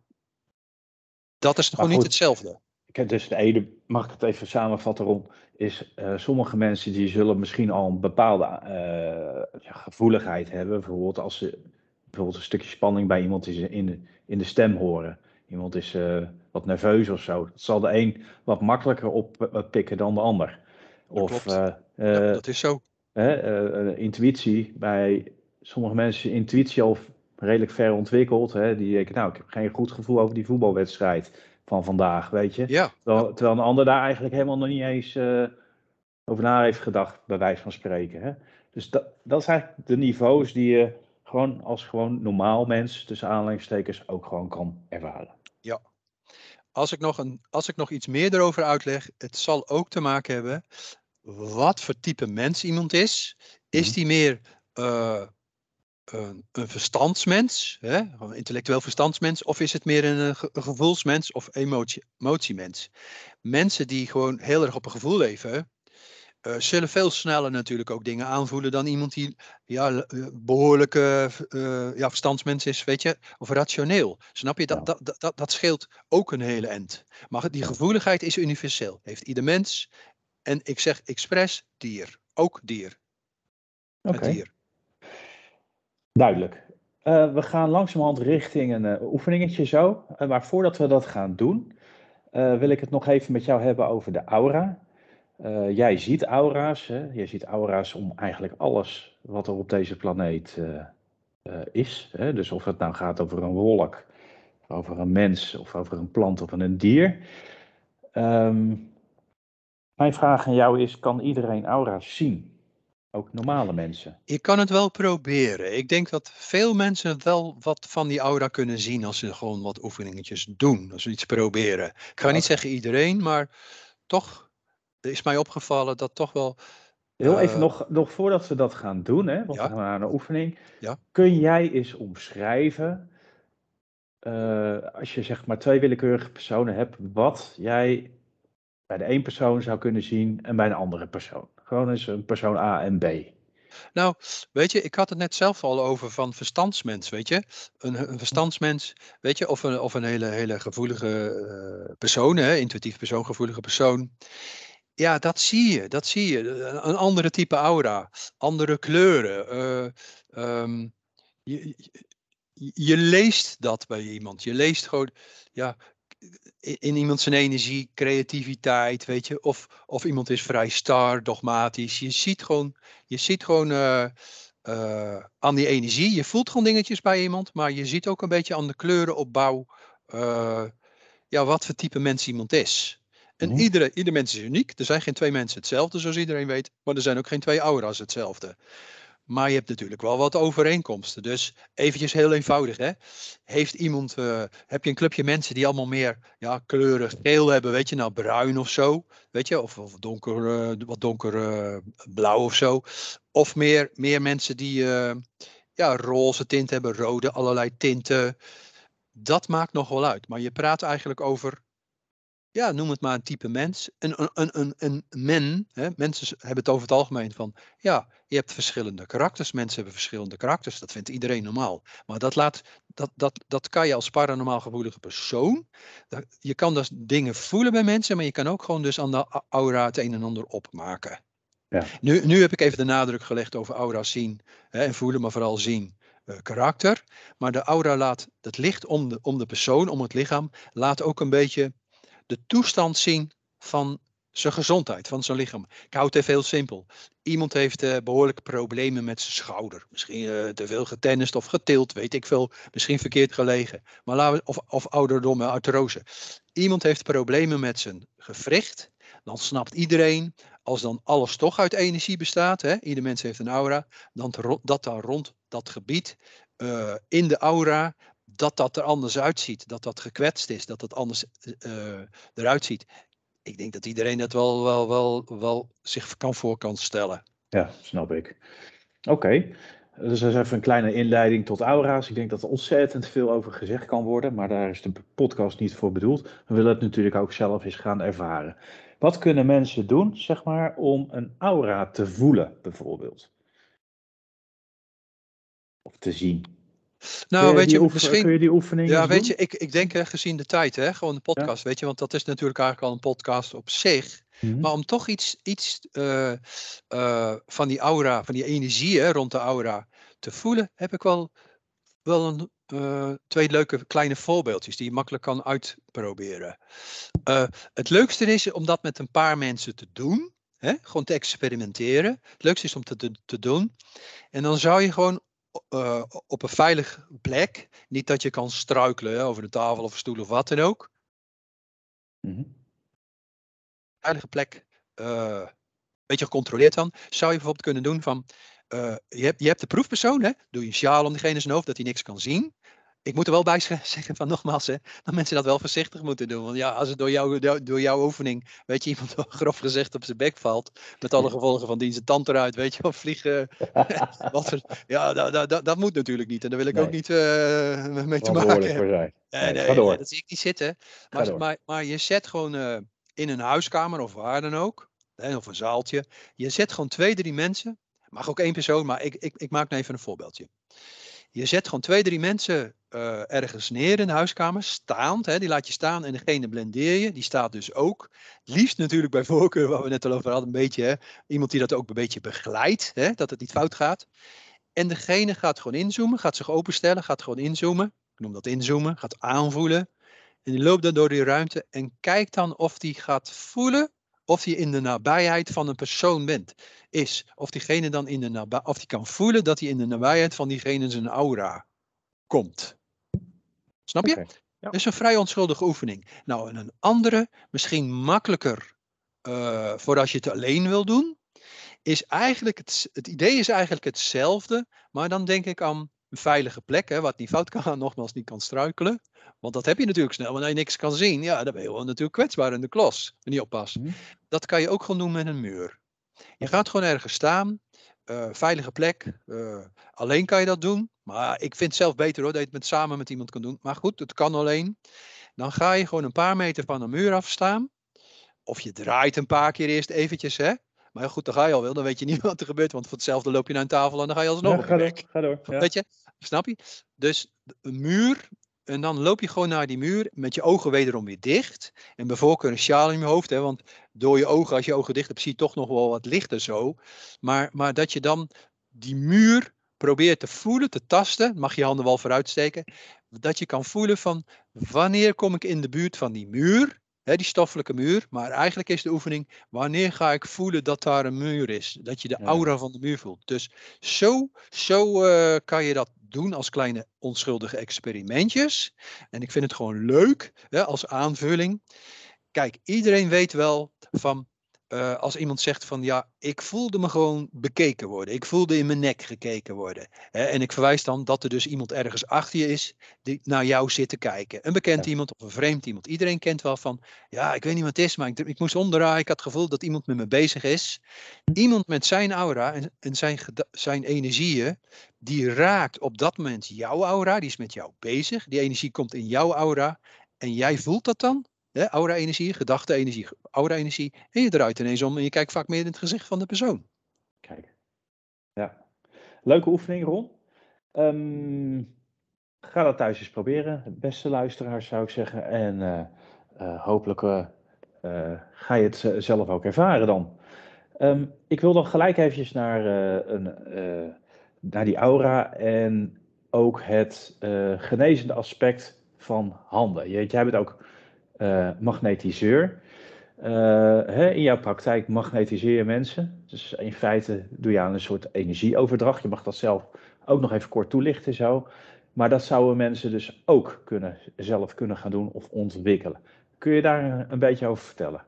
Dat is gewoon goed, niet hetzelfde. Dus de ene, mag ik het even samenvatten rond, is uh, sommige mensen die zullen misschien al een bepaalde uh, ja, gevoeligheid hebben. Bijvoorbeeld als ze bijvoorbeeld een stukje spanning bij iemand is in de, in de stem horen. Iemand is uh, wat nerveus of zo. Dat zal de een wat makkelijker oppikken dan de ander. Dat of klopt. Uh, ja, dat is zo. Uh, uh, intuïtie, bij sommige mensen is intuïtie al redelijk ver ontwikkeld. Hè? Die denken, nou, ik heb geen goed gevoel over die voetbalwedstrijd van vandaag, weet je. Ja, terwijl, ja. terwijl een ander daar eigenlijk helemaal nog niet eens uh, over na heeft gedacht, bij wijze van spreken. Hè? Dus dat, dat zijn eigenlijk de niveaus die je gewoon als gewoon normaal mens, tussen aanhalingstekens, ook gewoon kan ervaren. Ja. Als ik, nog een, als ik nog iets meer erover uitleg, het zal ook te maken hebben wat voor type mens iemand is. Is die meer uh, een, een verstandsmens, hè? Een intellectueel verstandsmens, of is het meer een, een gevoelsmens of emotie, emotiemens? Mensen die gewoon heel erg op een gevoel leven, uh, zullen veel sneller natuurlijk ook dingen aanvoelen dan iemand die ja, behoorlijk uh, uh, ja, verstandsmens is, weet je, of rationeel. Snap je? Dat, ja. dat, dat, dat scheelt ook een hele end. Maar die gevoeligheid is universeel. Heeft ieder mens. En ik zeg expres dier. Ook dier. Oké. Okay. Dier. Duidelijk. Uh, we gaan langzamerhand richting een uh, oefeningetje zo. Uh, maar voordat we dat gaan doen, uh, wil ik het nog even met jou hebben over de aura. Uh, jij ziet aura's. Hè? Jij ziet aura's om eigenlijk alles wat er op deze planeet uh, uh, is. Hè? Dus of het nou gaat over een wolk, over een mens, of over een plant of een dier. Um, mijn vraag aan jou is, kan iedereen aura's zien? Ook normale mensen? Je kan het wel proberen. Ik denk dat veel mensen wel wat van die aura kunnen zien als ze gewoon wat oefeningetjes doen. Als ze iets proberen. Ik ga okay. niet zeggen iedereen, maar toch is mij opgevallen dat toch wel... Heel even uh, nog, nog voordat we dat gaan doen, hè, want ja. we gaan naar een oefening. Ja. Kun jij eens omschrijven, uh, als je zeg maar twee willekeurige personen hebt, wat jij bij de één persoon zou kunnen zien en bij een andere persoon. Gewoon eens een persoon A en B. Nou, weet je, ik had het net zelf al over van verstandsmens, weet je. Een, een verstandsmens, weet je, of een, of een hele, hele gevoelige uh, persoon, hè, intuïtief persoon, gevoelige persoon. Ja, dat zie je, dat zie je. Een, een andere type aura, andere kleuren. Uh, um, je, je, je leest dat bij iemand. Je leest gewoon, ja, in, in iemand zijn energie, creativiteit, weet je. Of, of iemand is vrij star, dogmatisch. Je ziet gewoon, je ziet gewoon uh, uh, aan die energie. Je voelt gewoon dingetjes bij iemand, maar je ziet ook een beetje aan de kleurenopbouw. Uh, ja, wat voor type mens iemand is. En Mhm. iedere, ieder mens is uniek. Er zijn geen twee mensen hetzelfde, zoals iedereen weet. Maar er zijn ook geen twee aura's hetzelfde. Maar je hebt natuurlijk wel wat overeenkomsten. Dus eventjes heel eenvoudig, hè. Heeft iemand, uh, heb je een clubje mensen die allemaal meer ja, kleurig geel hebben, weet je, nou bruin of zo, weet je, of, of donker, uh, wat donker uh, blauw of zo. Of meer, meer mensen die uh, ja, roze tint hebben, rode, allerlei tinten. Dat maakt nog wel uit. Maar je praat eigenlijk over, ja, noem het maar een type mens. Een, een, een, een, een men, hè? Mensen hebben het over het algemeen van, ja, je hebt verschillende karakters. Mensen hebben verschillende karakters. Dat vindt iedereen normaal. Maar dat, laat, dat, dat, dat kan je als paranormaal gevoelige persoon. Dat, je kan dus dingen voelen bij mensen, maar je kan ook gewoon dus aan de aura het een en ander opmaken. Ja. Nu, nu heb ik even de nadruk gelegd over aura zien, hè, en voelen, maar vooral zien. Uh, karakter. Maar de aura laat het licht om de, om de persoon, om het lichaam, laat ook een beetje de toestand zien van zijn gezondheid, van zijn lichaam. Ik hou het even heel simpel. Iemand heeft uh, behoorlijke problemen met zijn schouder. Misschien uh, te veel getennist of getild, weet ik veel. Misschien verkeerd gelegen. Maar laten we, of, of ouderdom, artrose. Iemand heeft problemen met zijn gewricht. Dan snapt iedereen, als dan alles toch uit energie bestaat, hè, ieder mens heeft een aura, dan, dat daar rond dat gebied uh, in de aura, dat dat er anders uitziet, dat dat gekwetst is, dat dat anders uh, eruit ziet. Ik denk dat iedereen dat wel, wel, wel, wel zich kan voor kan stellen. Ja, snap ik. Oké, okay. Dus dat is even een kleine inleiding tot aura's. Ik denk dat er ontzettend veel over gezegd kan worden, maar daar is de podcast niet voor bedoeld. We willen het natuurlijk ook zelf eens gaan ervaren. Wat kunnen mensen doen, zeg maar, om een aura te voelen, bijvoorbeeld? Of te zien? Nou, Kun je weet die, je, oefen, misschien... kun je die oefeningen Ja, weet doen? je, ik, ik denk hè, gezien de tijd, hè, gewoon de podcast, Ja. weet je, want dat is natuurlijk eigenlijk al een podcast op zich. Mm-hmm. Maar om toch iets, iets uh, uh, van die aura, van die energie hè, rond de aura te voelen, heb ik wel, wel een, uh, twee leuke kleine voorbeeldjes die je makkelijk kan uitproberen. Uh, het leukste is om dat met een paar mensen te doen, hè, gewoon te experimenteren. Het leukste is om te, te, te doen. En dan zou je gewoon uh, op een veilige plek, niet dat je kan struikelen hè, over de tafel of een stoel of wat dan ook. Mm-hmm. Veilige plek, uh, een beetje gecontroleerd dan, zou je bijvoorbeeld kunnen doen van, uh, je, hebt, je hebt de proefpersoon, hè, doe je een sjaal om diegene zijn hoofd dat hij niks kan zien. Ik moet er wel bij zeggen van nogmaals, hè, dat mensen dat wel voorzichtig moeten doen. Want ja, als het door, jou, door jouw oefening, weet je, iemand grof gezegd op zijn bek valt, met alle gevolgen van dien zijn tand eruit, weet je, of vliegen. Wat voor, ja, dat, dat, dat, dat moet natuurlijk niet. En daar wil ik Nee. ook niet uh, mee te maken voor hebben. zijn. Nee, Nee, nee, ga door. nee, dat zie ik niet zitten. Maar, maar, maar je zet gewoon uh, in een huiskamer of waar dan ook, hè, of een zaaltje, je zet gewoon twee, drie mensen, mag ook één persoon, maar ik, ik, ik maak nou even een voorbeeldje. Je zet gewoon twee, drie mensen uh, ergens neer in de huiskamer, staand. Hè, die laat je staan en degene blendeer je. Die staat dus ook. Liefst natuurlijk bij voorkeur, waar we net al over hadden, een beetje. Hè, iemand die dat ook een beetje begeleidt, hè, dat het niet fout gaat. En degene gaat gewoon inzoomen, gaat zich openstellen, gaat gewoon inzoomen. Ik noem dat inzoomen, gaat aanvoelen. En die loopt dan door die ruimte en kijkt dan of die gaat voelen of die in de nabijheid van een persoon bent, is. Of diegene dan in de nabij, of die kan voelen dat hij in de nabijheid van diegene zijn aura komt. Snap je? Okay. Ja. Dat is een vrij onschuldige oefening. Nou, en een andere, misschien makkelijker uh, voor als je het alleen wil doen, is eigenlijk het, het idee is eigenlijk hetzelfde, maar dan denk ik aan een veilige plek, hè, wat niet fout kan, nogmaals niet kan struikelen. Want dat heb je natuurlijk snel, wanneer je niks kan zien. Ja, dan ben je wel natuurlijk kwetsbaar in de klos, en niet oppast. Mm-hmm. Dat kan je ook gewoon doen met een muur. Je gaat gewoon ergens staan, uh, veilige plek. Uh, alleen kan je dat doen, maar ik vind het zelf beter hoor, dat je het met, samen met iemand kan doen. Maar goed, het kan alleen. Dan ga je gewoon een paar meter van een muur afstaan. of je draait een paar keer eerst eventjes, hè. Maar heel goed, dan ga je al wel, dan weet je niet wat er gebeurt, want voor hetzelfde loop je naar een tafel en dan ga je alsnog Ja, op je ga door, bek. ga door. Ja. Weet je, snap je? Dus een muur, en dan loop je gewoon naar die muur met je ogen wederom weer dicht. En bij voorkeur een sjaal in je hoofd, hè, want door je ogen, als je ogen dicht hebt, zie je toch nog wel wat lichter zo. Maar, maar dat je dan die muur probeert te voelen, te tasten, mag je handen wel vooruit steken, dat je kan voelen van wanneer kom ik in de buurt van die muur, hè, die stoffelijke muur, maar eigenlijk is de oefening, wanneer ga ik voelen dat daar een muur is, dat je de Ja. aura van de muur voelt. Dus zo, zo uh, kan je dat doen als kleine onschuldige experimentjes. En ik vind het gewoon leuk, hè, als aanvulling. Kijk, iedereen weet wel van, uh, als iemand zegt van ja, ik voelde me gewoon bekeken worden. Ik voelde in mijn nek gekeken worden. Hè, en ik verwijs dan dat er dus iemand ergens achter je is die naar jou zit te kijken. Een bekend Ja. iemand of een vreemd iemand. Iedereen kent wel van, ja, ik weet niet wat het is, maar ik, ik moest omdraaien. Ik had het gevoel dat iemand met me bezig is. Iemand met zijn aura en, en zijn, zijn energieën, die raakt op dat moment jouw aura. Die is met jou bezig. Die energie komt in jouw aura. En jij voelt dat dan. Hè, aura-energie, gedachte-energie, aura-energie. En je draait ineens om en je kijkt vaak meer in het gezicht van de persoon. Kijk. Ja. Leuke oefening, Ron. Um, ga dat thuis eens proberen. Beste luisteraars zou ik zeggen. En uh, uh, hopelijk uh, uh, ga je het uh, zelf ook ervaren dan. Um, ik wil dan gelijk eventjes naar, uh, een, uh, naar die aura en ook het uh, genezende aspect van handen. Je, jij bent ook uh, magnetiseur. Uh, hè, in jouw praktijk magnetiseer je mensen. Dus in feite doe je aan een soort energieoverdracht. Je mag dat zelf ook nog even kort toelichten zo. Maar dat zouden mensen dus ook kunnen, zelf kunnen gaan doen of ontwikkelen. Kun je daar een beetje over vertellen?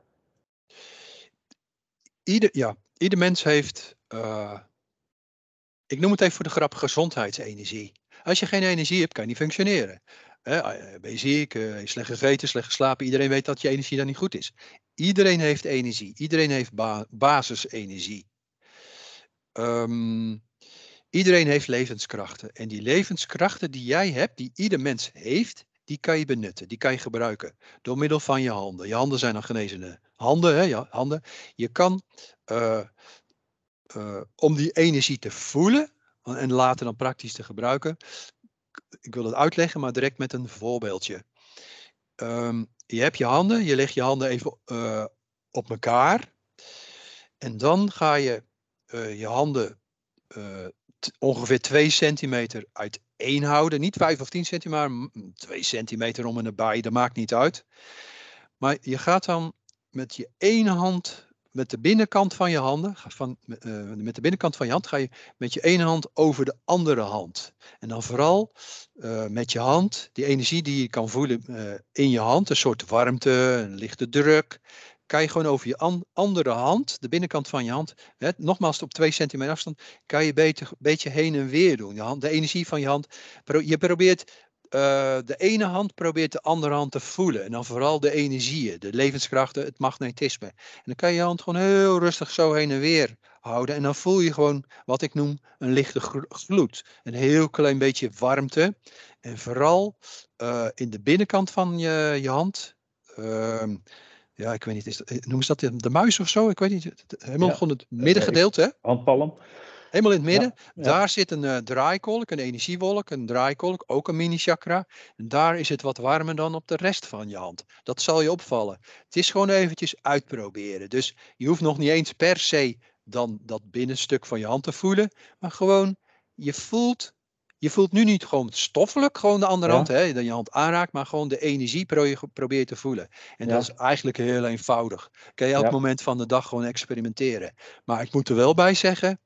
Ieder, ja, ieder mens heeft, uh, ik noem het even voor de grap, gezondheidsenergie. Als je geen energie hebt, kan je niet functioneren. Uh, ben je ziek, uh, je slecht gegeten, slecht geslapen. Iedereen weet dat je energie dan niet goed is. Iedereen heeft energie. Iedereen heeft ba basisenergie. Um, iedereen heeft levenskrachten. En die levenskrachten die jij hebt, die ieder mens heeft, die kan je benutten. Die kan je gebruiken. Door middel van je handen. Je handen zijn dan genezende handen. Hè, ja, handen. Je kan, uh, uh, om die energie te voelen en later dan praktisch te gebruiken. Ik wil het uitleggen, maar direct met een voorbeeldje. Um, je hebt je handen. Je legt je handen even uh, op elkaar. En dan ga je uh, je handen uh, ongeveer twee centimeter uiteenhouden. Niet vijf of tien centimeter, maar twee centimeter om en nabij. Dat maakt niet uit. Maar je gaat dan met je ene hand, met de binnenkant van je handen, van, uh, met de binnenkant van je hand ga je met je ene hand over de andere hand. En dan vooral uh, met je hand, die energie die je kan voelen uh, in je hand, een soort warmte, een lichte druk, kan je gewoon over je an andere hand, de binnenkant van je hand, hè, nogmaals op twee centimeter afstand, kan je een beetje heen en weer doen. Je hand, de energie van je hand, pro je probeert, uh, de ene hand probeert de andere hand te voelen. En dan vooral de energieën, de levenskrachten, het magnetisme. En dan kan je je hand gewoon heel rustig zo heen en weer houden. En dan voel je gewoon wat ik noem een lichte gloed. Een heel klein beetje warmte. En vooral uh, in de binnenkant van je, je hand. Uh, Ja, ik weet niet, is dat, noemen ze dat de, de muis of zo? Ik weet niet, helemaal Ja, gewoon het middengedeelte, hè? handpalm. Helemaal in het midden. Ja, ja. Daar zit een uh, draaikolk, een energiewolk, een draaikolk, ook een mini-chakra. En daar is het wat warmer dan op de rest van je hand. Dat zal je opvallen. Het is gewoon eventjes uitproberen. Dus je hoeft nog niet eens per se dan dat binnenstuk van je hand te voelen. Maar gewoon, je voelt... Je voelt nu niet gewoon stoffelijk, gewoon de andere Ja. hand, hè, dat je hand aanraakt, maar gewoon de energie pro probeer te voelen. En Ja. dat is eigenlijk heel eenvoudig. Kan je elk Ja. moment van de dag gewoon experimenteren. Maar ik moet er wel bij zeggen,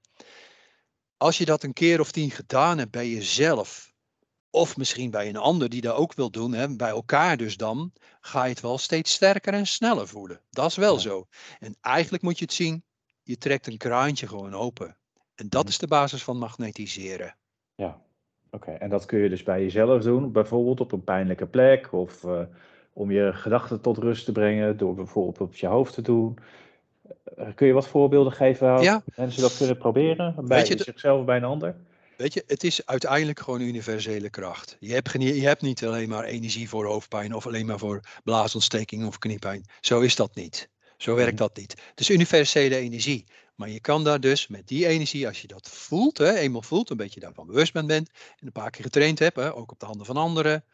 als je dat een keer of tien gedaan hebt bij jezelf, of misschien bij een ander die dat ook wil doen, hè, bij elkaar dus dan, ga je het wel steeds sterker en sneller voelen. Dat is wel Ja. zo. En eigenlijk moet je het zien, je trekt een kraantje gewoon open. En dat is de basis van magnetiseren. Ja, oké. Okay. En dat kun je dus bij jezelf doen, bijvoorbeeld op een pijnlijke plek, of uh, om je gedachten tot rust te brengen, door bijvoorbeeld op je hoofd te doen. Uh, kun je wat voorbeelden geven waar ja. mensen dat kunnen proberen, bij je, zichzelf of bij een ander? Weet je, het is uiteindelijk gewoon universele kracht. Je hebt, je hebt niet alleen maar energie voor hoofdpijn of alleen maar voor blaasontsteking of kniepijn. Zo is dat niet. Zo werkt dat niet. Het is universele energie. Maar je kan daar dus met die energie, als je dat voelt, hè, eenmaal voelt, een beetje daarvan bewust bent, bent en een paar keer getraind hebt, hè, ook op de handen van anderen,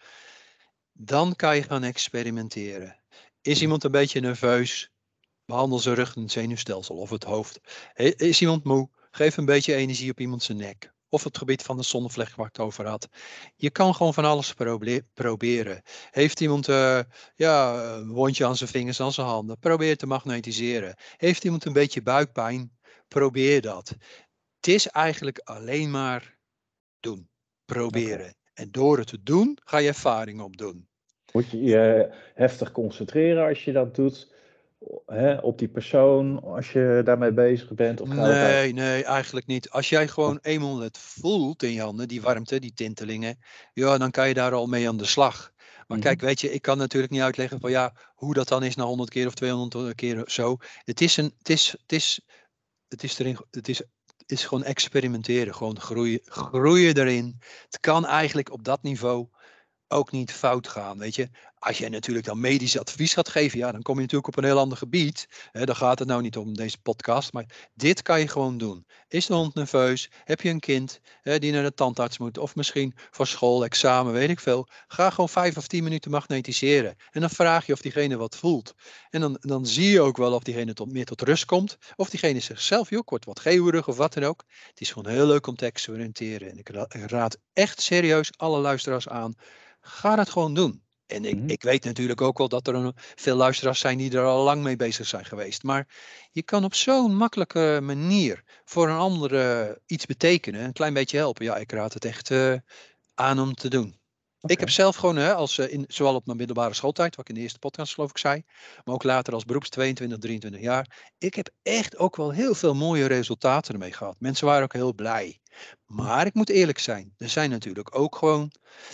dan kan je gaan experimenteren. Is iemand een beetje nerveus? Behandel zijn rug en het zenuwstelsel of het hoofd. He- Is iemand moe? Geef een beetje energie op iemand zijn nek. Of het gebied van de zonnevlecht waar ik het over had. Je kan gewoon van alles proble- proberen. Heeft iemand eh, ja, een wondje aan zijn vingers, aan zijn handen? Probeer te magnetiseren. Heeft iemand een beetje buikpijn? Probeer dat. Het is eigenlijk alleen maar doen. Oké. Proberen. En door het te doen, ga je ervaring opdoen. Moet je je heftig concentreren als je dat doet, hè, op die persoon, als je daarmee bezig bent? Of gaat het Nee, eigenlijk? nee, eigenlijk niet. Als jij gewoon eenmaal het voelt in je handen, die warmte, die tintelingen, ja, dan kan je daar al mee aan de slag. Maar Mhm. kijk, weet je, ik kan natuurlijk niet uitleggen van ja, hoe dat dan is na honderd keer of tweehonderd keer of zo. Het is een, het is, het is, het is erin, het is, het is gewoon experimenteren, gewoon groeien, groeien erin. Het kan eigenlijk op dat niveau ook niet fout gaan. Weet je, als jij natuurlijk dan medisch advies gaat geven, ja, dan kom je natuurlijk op een heel ander gebied. Hè, daar gaat het nou niet om deze podcast, maar dit kan je gewoon doen. Is de hond nerveus? Heb je een kind hè, die naar de tandarts moet? Of misschien voor school, examen, weet ik veel. Ga gewoon vijf of tien minuten magnetiseren. En dan vraag je of diegene wat voelt. En dan, dan zie je ook wel of diegene tot, meer tot rust komt. Of diegene zichzelf, joh, wordt wat geeuwerig of wat dan ook. Het is gewoon heel leuk om te experimenteren. En ik ra- ik raad echt serieus alle luisteraars aan. Ga dat gewoon doen. En ik, Mhm. ik weet natuurlijk ook wel dat er een, veel luisteraars zijn die er al lang mee bezig zijn geweest. Maar je kan op zo'n makkelijke manier voor een ander eh, iets betekenen. Een klein beetje helpen. Ja, ik raad het echt eh, aan om te doen. Ik heb Oké. zelf gewoon, hè, als, eh, in, zowel op mijn middelbare schooltijd, wat ik in de eerste podcast geloof ik zei, maar ook later als beroeps tweeëntwintig, drieëntwintig jaar. Ik heb echt ook wel heel veel mooie resultaten ermee gehad. Mensen waren ook heel blij. Maar ik moet eerlijk zijn, er zijn natuurlijk ook gewoon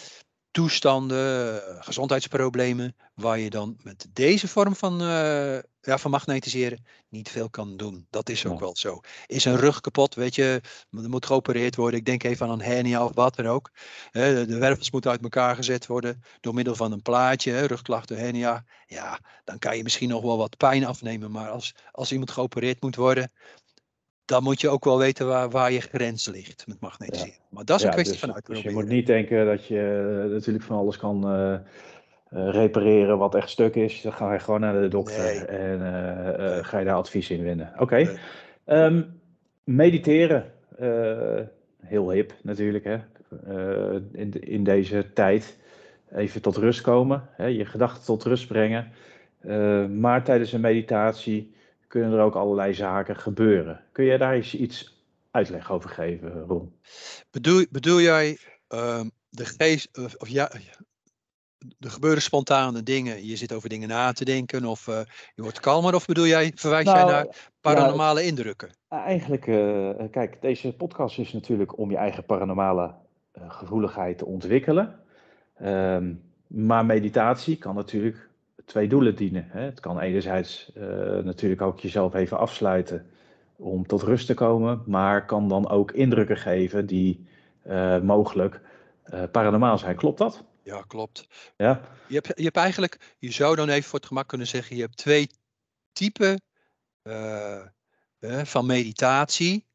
toestanden, eh, gezondheidsproblemen, waar je dan met deze vorm van, eh, ja, van magnetiseren niet veel kan doen. Dat is ook Nou, wel zo. Is een rug kapot, weet je, er moet geopereerd worden. Ik denk even aan een hernia of wat dan ook. Hè, de de wervels moeten uit elkaar gezet worden door middel van een plaatje, hè, rugklachten, hernia. Ja, dan kan je misschien nog wel wat pijn afnemen, maar als, als iemand geopereerd moet worden, dan moet je ook wel weten waar, waar je grens ligt met ja. magnetiseren. Maar dat is een Ja, kwestie dus, van dus je moet uitproberen. niet denken dat je eh, natuurlijk van alles kan eh, eh, repareren wat echt stuk is. Dan ga je gewoon naar de dokter Nee, en eh, eh, nee, ga je daar advies in winnen. Oké. nee. Ehm, mediteren, eh, heel hip natuurlijk, hè? Eh, in, de- in deze tijd. Even tot rust komen, hè? Je gedachten tot rust brengen. Eh, maar tijdens een meditatie kunnen er ook allerlei zaken gebeuren. Kun je daar eens iets uitleg over geven, Ron? Bedoel, bedoel jij ehm, de geest, of, of ja, er gebeuren spontane dingen, je zit over dingen na te denken of eh, je wordt kalmer, of bedoel jij, verwijs jij Nou, naar ja, paranormale indrukken? eigenlijk, eh, kijk, deze podcast is natuurlijk om je eigen paranormale eh, gevoeligheid te ontwikkelen. Ehm, maar meditatie kan natuurlijk twee doelen dienen. Hè. Het kan enerzijds eh, natuurlijk ook jezelf even afsluiten om tot rust te komen, maar kan dan ook indrukken geven die eh, mogelijk eh, paranormaal zijn. Klopt dat? Ja, klopt. Ja. Je hebt, je hebt eigenlijk, je zou dan even voor het gemak kunnen zeggen, je hebt twee typen eh, eh, van meditatie.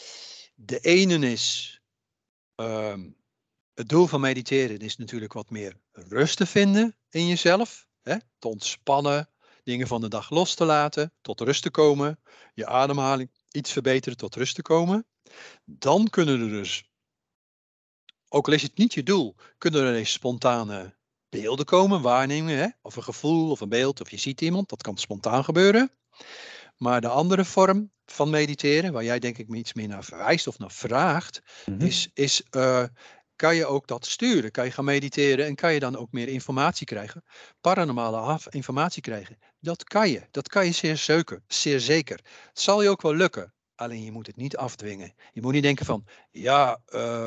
De ene is, ehm, het doel van mediteren is natuurlijk wat meer rust te vinden in jezelf. Hè? Te ontspannen, dingen van de dag los te laten, tot rust te komen. Je ademhaling iets verbeteren, tot rust te komen. Dan kunnen er dus, ook al is het niet je doel, kunnen er eens spontane beelden komen, waarnemingen. Hè? Of een gevoel of een beeld, of je ziet iemand. Dat kan spontaan gebeuren. Maar de andere vorm van mediteren, waar jij denk ik iets meer naar verwijst of naar vraagt, Mhm. is, is uh, kan je ook dat sturen? Kan je gaan mediteren en kan je dan ook meer informatie krijgen? Paranormale af, informatie krijgen. Dat kan je. Dat kan je zeer zeker. Zeer zeker. Het zal je ook wel lukken. Alleen je moet het niet afdwingen. Je moet niet denken van, ja, uh,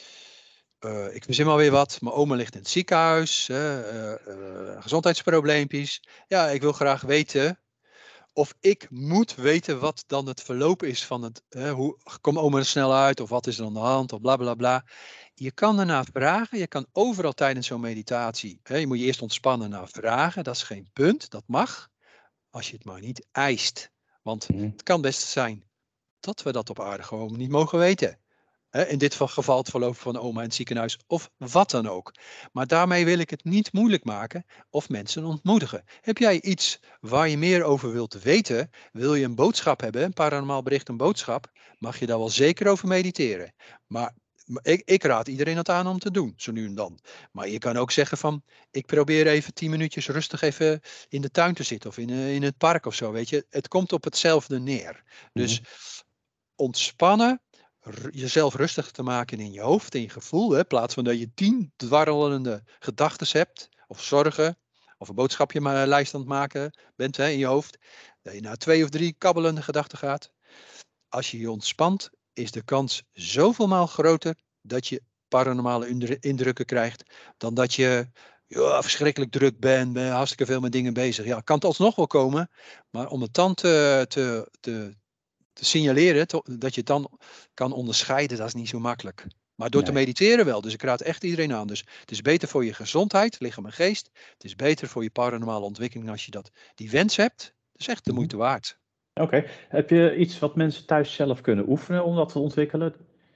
uh, ik verzin maar weer wat. Mijn oma ligt in het ziekenhuis. Uh, uh, gezondheidsprobleempjes. Ja, ik wil graag weten of ik moet weten wat dan het verloop is van het, hè, hoe komt oma er snel uit of wat is er aan de hand of bla bla bla. Je kan ernaar vragen, je kan overal tijdens zo'n meditatie, hè, je moet je eerst ontspannen naar vragen, dat is geen punt, dat mag. als je het maar niet eist. Want Mhm. het kan best zijn dat we dat op aarde gewoon niet mogen weten. Hè, in dit geval het verloop van oma in het ziekenhuis of wat dan ook. Maar daarmee wil ik het niet moeilijk maken of mensen ontmoedigen. Heb jij iets waar je meer over wilt weten? Wil je een boodschap hebben, een paranormaal bericht, een boodschap? Mag je daar wel zeker over mediteren. Maar maar ik, ik raad iedereen het aan om te doen, zo nu en dan. Maar je kan ook zeggen van, ik probeer even tien minuutjes rustig even in de tuin te zitten of in, eh, in het park of zo, weet je. Het komt op hetzelfde neer. Dus Mhm. ontspannen, r- jezelf rustig te maken in je hoofd, in je gevoel, hè, in plaats van dat je tien dwarrelende gedachten hebt, of zorgen, of een boodschapje maar lijst aan het maken bent, hè, in je hoofd, dat je naar twee of drie kabbelende gedachten gaat. Als je je ontspant, is de kans zoveel maal groter dat je paranormale indru- indrukken krijgt, dan dat je ja, verschrikkelijk druk bent, ben hartstikke veel met dingen bezig. Ja, kan het alsnog wel komen, maar om het dan te, te, te, te signaleren, to- dat je het dan kan onderscheiden, dat is niet zo makkelijk. Maar door te Nee. mediteren wel. Dus ik raad echt iedereen aan. Dus het is beter voor je gezondheid, lichaam en geest. Het is beter voor je paranormale ontwikkeling als je dat, die wens hebt. Dat is echt de Mhm. moeite waard. Oké. Heb je iets wat mensen thuis zelf kunnen oefenen om dat te ontwikkelen?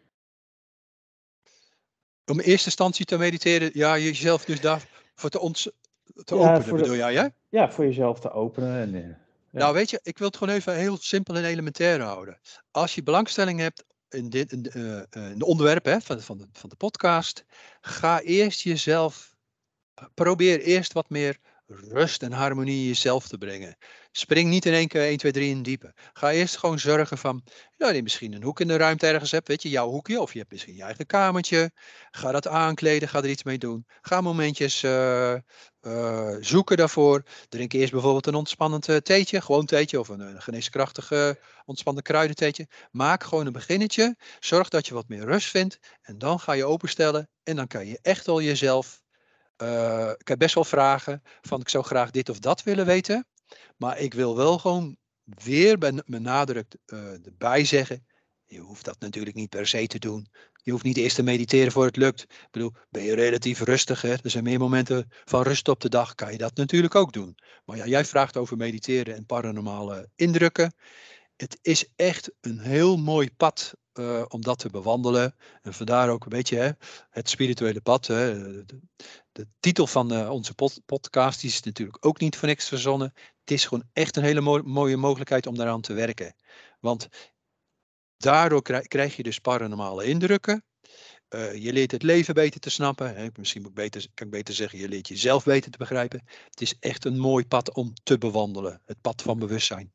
Om in eerste instantie te mediteren, ja, jezelf dus daarvoor te, ons, te Ja, openen, voor bedoel de, jij, hè? ja, voor jezelf te openen. En, eh, Nou, ja. weet je, ik wil het gewoon even heel simpel en elementair houden. Als je belangstelling hebt in dit in, de, eh, eh, in de onderwerpen hè, van, van, de, van de podcast, ga eerst jezelf probeer eerst wat meer rust en harmonie in jezelf te brengen. Spring niet in één keer één, twee, drie in het diepe. Ga eerst gewoon zorgen van, ja, dat je misschien een hoek in de ruimte ergens hebt, weet je, jouw hoekje, of je hebt misschien je eigen kamertje. Ga dat aankleden, ga er iets mee doen. Ga momentjes eh, eh, zoeken daarvoor. Drink eerst bijvoorbeeld een ontspannend eh, theetje, gewoon theetje, of een, een geneeskrachtig uh, ontspannen kruidentheetje. Maak gewoon een beginnetje. Zorg dat je wat meer rust vindt. En dan ga je openstellen en dan kan je echt wel jezelf uh, ik heb best wel vragen van ik zou graag dit of dat willen weten. Maar ik wil wel gewoon weer ben, benadrukt uh, erbij zeggen. Je hoeft dat natuurlijk niet per se te doen. Je hoeft niet eerst te mediteren voor het lukt. Ik bedoel, ben je relatief rustig. Hè? Er zijn meer momenten van rust op de dag. Kan je dat natuurlijk ook doen. Maar ja, jij vraagt over mediteren en paranormale indrukken. Het is echt een heel mooi pad uh, om dat te bewandelen. En vandaar ook een beetje hè, het spirituele pad. Hè. De, de titel van uh, onze pod podcast die is natuurlijk ook niet voor niks verzonnen. Het is gewoon echt een hele mo mooie mogelijkheid om daaraan te werken. Want daardoor krijg, krijg je dus paranormale indrukken. Uh, je leert het leven beter te snappen. Hè. Misschien moet ik beter, kan ik beter zeggen, je leert jezelf beter te begrijpen. Het is echt een mooi pad om te bewandelen. Het pad van bewustzijn.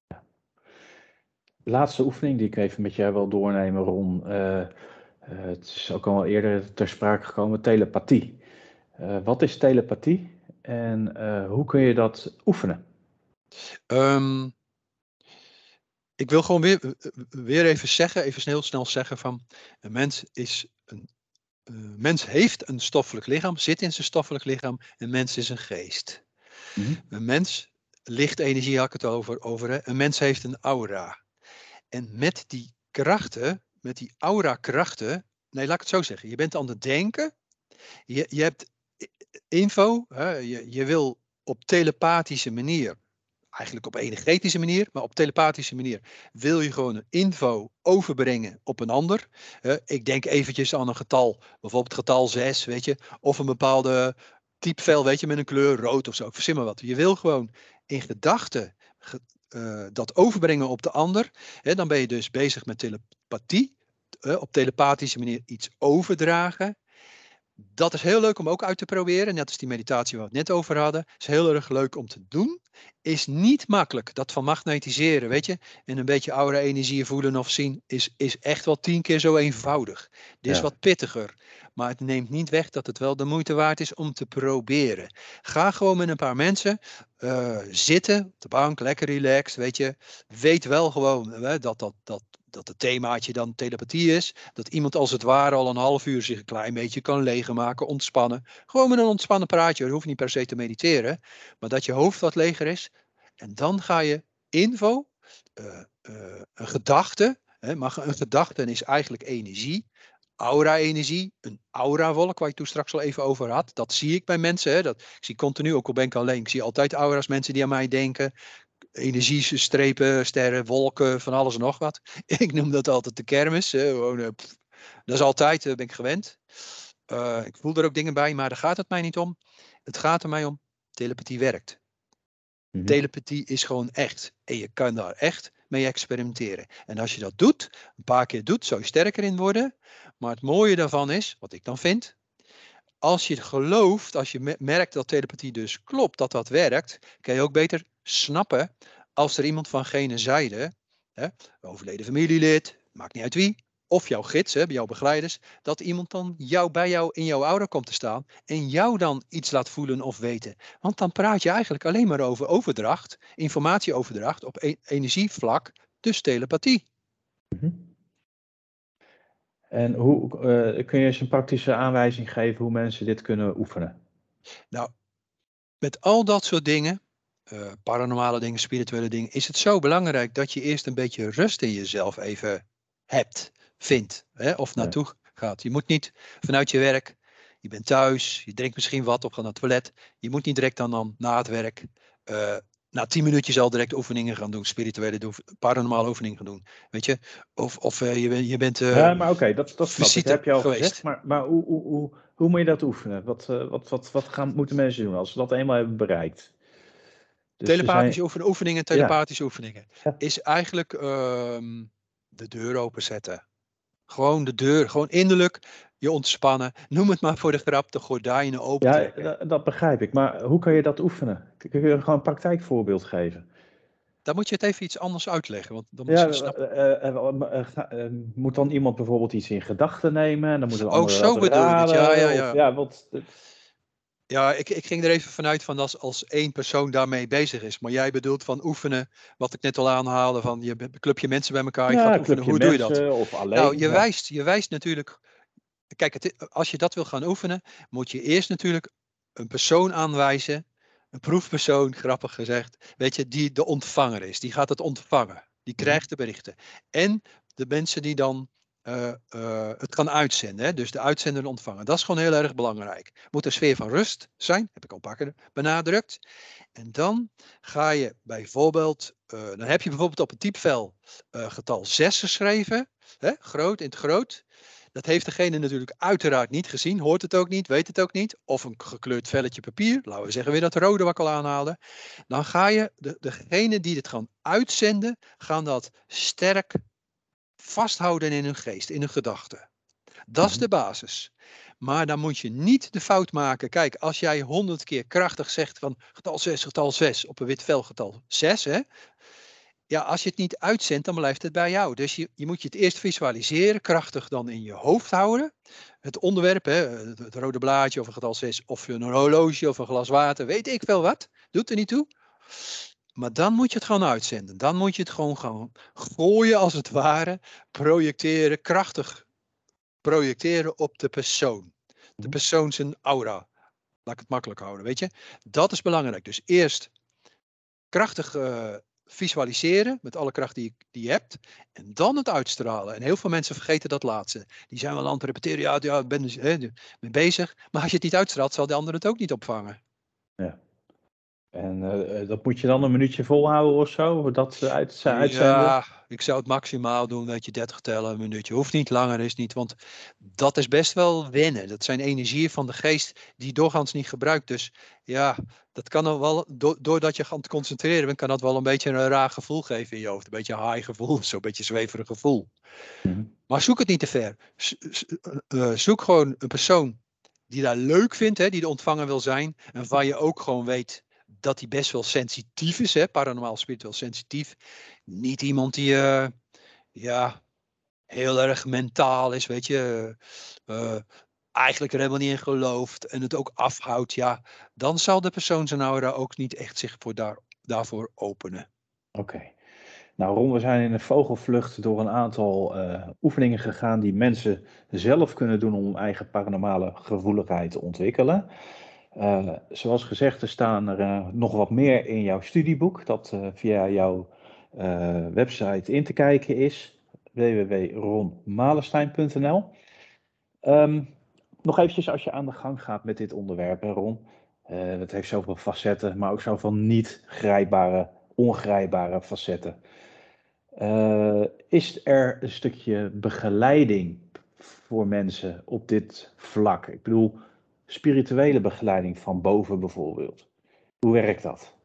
De laatste oefening die ik even met jou wil doornemen, Ron. Uh, uh, het is ook al eerder ter sprake gekomen, telepathie. Uh, wat is telepathie en uh, hoe kun je dat oefenen? Um, ik wil gewoon weer, weer even zeggen, even heel snel zeggen van een mens is een uh, mens heeft een stoffelijk lichaam, zit in zijn stoffelijk lichaam. Een mens is een geest. Mm-hmm. Een mens, lichtenergie had ik het over, over hè? Een mens heeft een aura. En met die krachten, met die aura krachten, nee laat ik het zo zeggen. Je bent aan het denken, je, je hebt info, hè? Je, je wil op telepathische manier, eigenlijk op energetische manier, maar op telepathische manier wil je gewoon een info overbrengen op een ander. Uh, ik denk eventjes aan een getal, bijvoorbeeld getal zes, weet je, of een bepaalde typevel, weet je, met een kleur rood of zo. Ik verzin maar wat. Je wil gewoon in gedachten uh, dat overbrengen op de ander. Hè, dan ben je dus bezig met telepathie, uh, op telepathische manier iets overdragen. Dat is heel leuk om ook uit te proberen. Net als die meditatie waar we het net over hadden. Is heel erg leuk om te doen. Is niet makkelijk. Dat van magnetiseren, weet je. En een beetje aura-energie voelen of zien. Is, is echt wel tien keer zo eenvoudig. Dit is Ja. wat pittiger. Maar het neemt niet weg dat het wel de moeite waard is om te proberen. Ga gewoon met een paar mensen uh, zitten. Op de bank, lekker relaxed, weet je. Weet wel gewoon hè, dat dat... dat dat het themaatje dan telepathie is. Dat iemand als het ware al een half uur zich een klein beetje kan leegmaken, ontspannen. Gewoon met een ontspannen praatje. Je hoeft niet per se te mediteren. Maar dat je hoofd wat leger is. En dan ga je info, uh, uh, een gedachte. Hè, maar een gedachte is eigenlijk energie. Aura-energie, een aurawolk waar je het toen straks al even over had. Dat zie ik bij mensen. Hè, dat, ik zie continu, ook al ben ik alleen, ik zie altijd aura's, mensen die aan mij denken. energiestrepen, sterren, wolken, van alles en nog wat. Ik noem dat altijd de kermis. Hè. Gewoon, uh, pff, dat is altijd, uh, ben ik gewend. Uh, ik voel er ook dingen bij, maar daar gaat het mij niet om. Het gaat er mij om, telepathie werkt. Mm-hmm. Telepathie is gewoon echt. En je kan daar echt mee experimenteren. En als je dat doet, een paar keer doet, zou je sterker in worden. Maar het mooie daarvan is, wat ik dan vind, als je het gelooft, als je merkt dat telepathie dus klopt, dat dat werkt, kan je ook beter snappen als er iemand van gene zijde, hè, overleden familielid, maakt niet uit wie, of jouw gids, hè, jouw begeleiders, dat iemand dan jou, bij jou in jouw aura komt te staan en jou dan iets laat voelen of weten. Want dan praat je eigenlijk alleen maar over overdracht, informatieoverdracht op e- energievlak, dus telepathie. Mm-hmm. En hoe uh, kun je eens een praktische aanwijzing geven hoe mensen dit kunnen oefenen? Nou, met al dat soort dingen, uh, paranormale dingen, spirituele dingen, is het zo belangrijk dat je eerst een beetje rust in jezelf even hebt, vindt, hè, of naartoe ja. gaat. Je moet niet vanuit je werk, je bent thuis, je drinkt misschien wat of gaat naar het toilet. Je moet niet direct dan, dan na het werk, uh, na tien minuutjes al direct oefeningen gaan doen, spirituele, paranormale oefeningen gaan doen. Weet je, of, of uh, je, je bent uh, ja, maar oké, okay, dat, dat snap ik, dat heb je al geweest. gezegd. Maar, maar hoe, hoe, hoe, hoe moet je dat oefenen? Wat, uh, wat, wat, wat gaan, moeten mensen doen als ze dat eenmaal hebben bereikt? Dus telepathische zijn... oefeningen, oefeningen, telepathische ja. oefeningen. Ja. Is eigenlijk um, de deur openzetten. Gewoon de deur, gewoon innerlijk je ontspannen. Noem het maar voor de grap, de gordijnen open ja, trekken. Dat, dat begrijp ik. Maar hoe kan je dat oefenen? Kun je gewoon een praktijkvoorbeeld geven? Dan moet je het even iets anders uitleggen. Want dan ja, misschien snap... uh, uh, uh, uh, uh, moet dan iemand bijvoorbeeld iets in gedachten nemen? En dan moet een oh, zo bedoel je het. Ja, ja, ja. Of, ja, wat, ja ik, ik ging er even vanuit van als, als één persoon daarmee bezig is. Maar jij bedoelt van oefenen, wat ik net al aanhaalde, van je clubje mensen bij elkaar, je ja, gaat oefenen. Hoe doe je dat? Of alleen, nou, je, ja. wijst, je wijst natuurlijk... Kijk, het, als je dat wil gaan oefenen, moet je eerst natuurlijk een persoon aanwijzen, een proefpersoon, grappig gezegd, weet je, die de ontvanger is. Die gaat het ontvangen. Die krijgt de berichten. En de mensen die dan uh, uh, het gaan uitzenden, hè? Dus de uitzender en ontvanger. Dat is gewoon heel erg belangrijk. Moet een sfeer van rust zijn, heb ik al een paar keer benadrukt. En dan ga je bijvoorbeeld, uh, dan heb je bijvoorbeeld op een typvel uh, getal zes geschreven, hè? Groot in het groot. Dat heeft degene natuurlijk uiteraard niet gezien, hoort het ook niet, weet het ook niet. Of een gekleurd velletje papier, laten we zeggen weer dat rode wat ik al aanhaalde. Dan ga je, de, degene die dit gaan uitzenden, gaan dat sterk vasthouden in hun geest, in hun gedachten. Dat is de basis. Maar dan moet je niet de fout maken. Kijk, als jij honderd keer krachtig zegt van getal zes, getal zes, op een wit vel getal zes, hè. Ja, als je het niet uitzendt, dan blijft het bij jou. Dus je, je moet je het eerst visualiseren, krachtig dan in je hoofd houden. Het onderwerp, hè, het, het rode blaadje of een getal zes, of een horloge of een glas water, weet ik wel wat. Doet er niet toe. Maar dan moet je het gewoon uitzenden. Dan moet je het gewoon gaan gooien als het ware, projecteren, krachtig projecteren op de persoon. De persoon zijn aura. Laat ik het makkelijk houden, weet je. Dat is belangrijk. Dus eerst krachtig uh, visualiseren met alle kracht die, die je hebt. En dan het uitstralen. En heel veel mensen vergeten dat laatste. Die zijn wel aan het repeteren. Ja, ja ik ben dus, hè, mee bezig. Maar als je het niet uitstraalt, zal de ander het ook niet opvangen. Ja. En uh, dat moet je dan een minuutje volhouden of zo? Dat uh, uit, uitzenden? Ja, ik zou het maximaal doen. Weet je, dertig tellen, een minuutje. Hoeft niet, langer is niet. Want dat is best wel wennen. Dat zijn energieën van de geest die doorgaans niet gebruikt. Dus ja, dat kan dan wel, do doordat je gaat concentreren bent, kan dat wel een beetje een raar gevoel geven in je hoofd. Een beetje een high gevoel, zo'n beetje zweverig gevoel. Mm-hmm. Maar zoek het niet te ver. Uh, zoek gewoon een persoon die daar leuk vindt, hè, die de ontvanger wil zijn. En waar je ook gewoon weet dat hij best wel sensitief is, hè, paranormaal spiritueel sensitief. Niet iemand die uh, ja, heel erg mentaal is, weet je. Uh, eigenlijk er helemaal niet in gelooft en het ook afhoudt. Ja, dan zal de persoon zijn aura ook niet echt zich voor daar, daarvoor openen. Oké. Okay. Nou Ron, we zijn in een vogelvlucht door een aantal uh, oefeningen gegaan die mensen zelf kunnen doen om eigen paranormale gevoeligheid te ontwikkelen. Uh, zoals gezegd, er staan er uh, nog wat meer in jouw studieboek, dat uh, via jouw uh, website in te kijken is, w w w punt ron malenstein punt n l. Um, nog eventjes als je aan de gang gaat met dit onderwerp, hè, Ron. Uh, het heeft zoveel facetten, maar ook zoveel niet grijpbare ongrijpbare facetten. Uh, is er een stukje begeleiding voor mensen op dit vlak? Ik bedoel, spirituele begeleiding van boven bijvoorbeeld. Hoe werkt dat?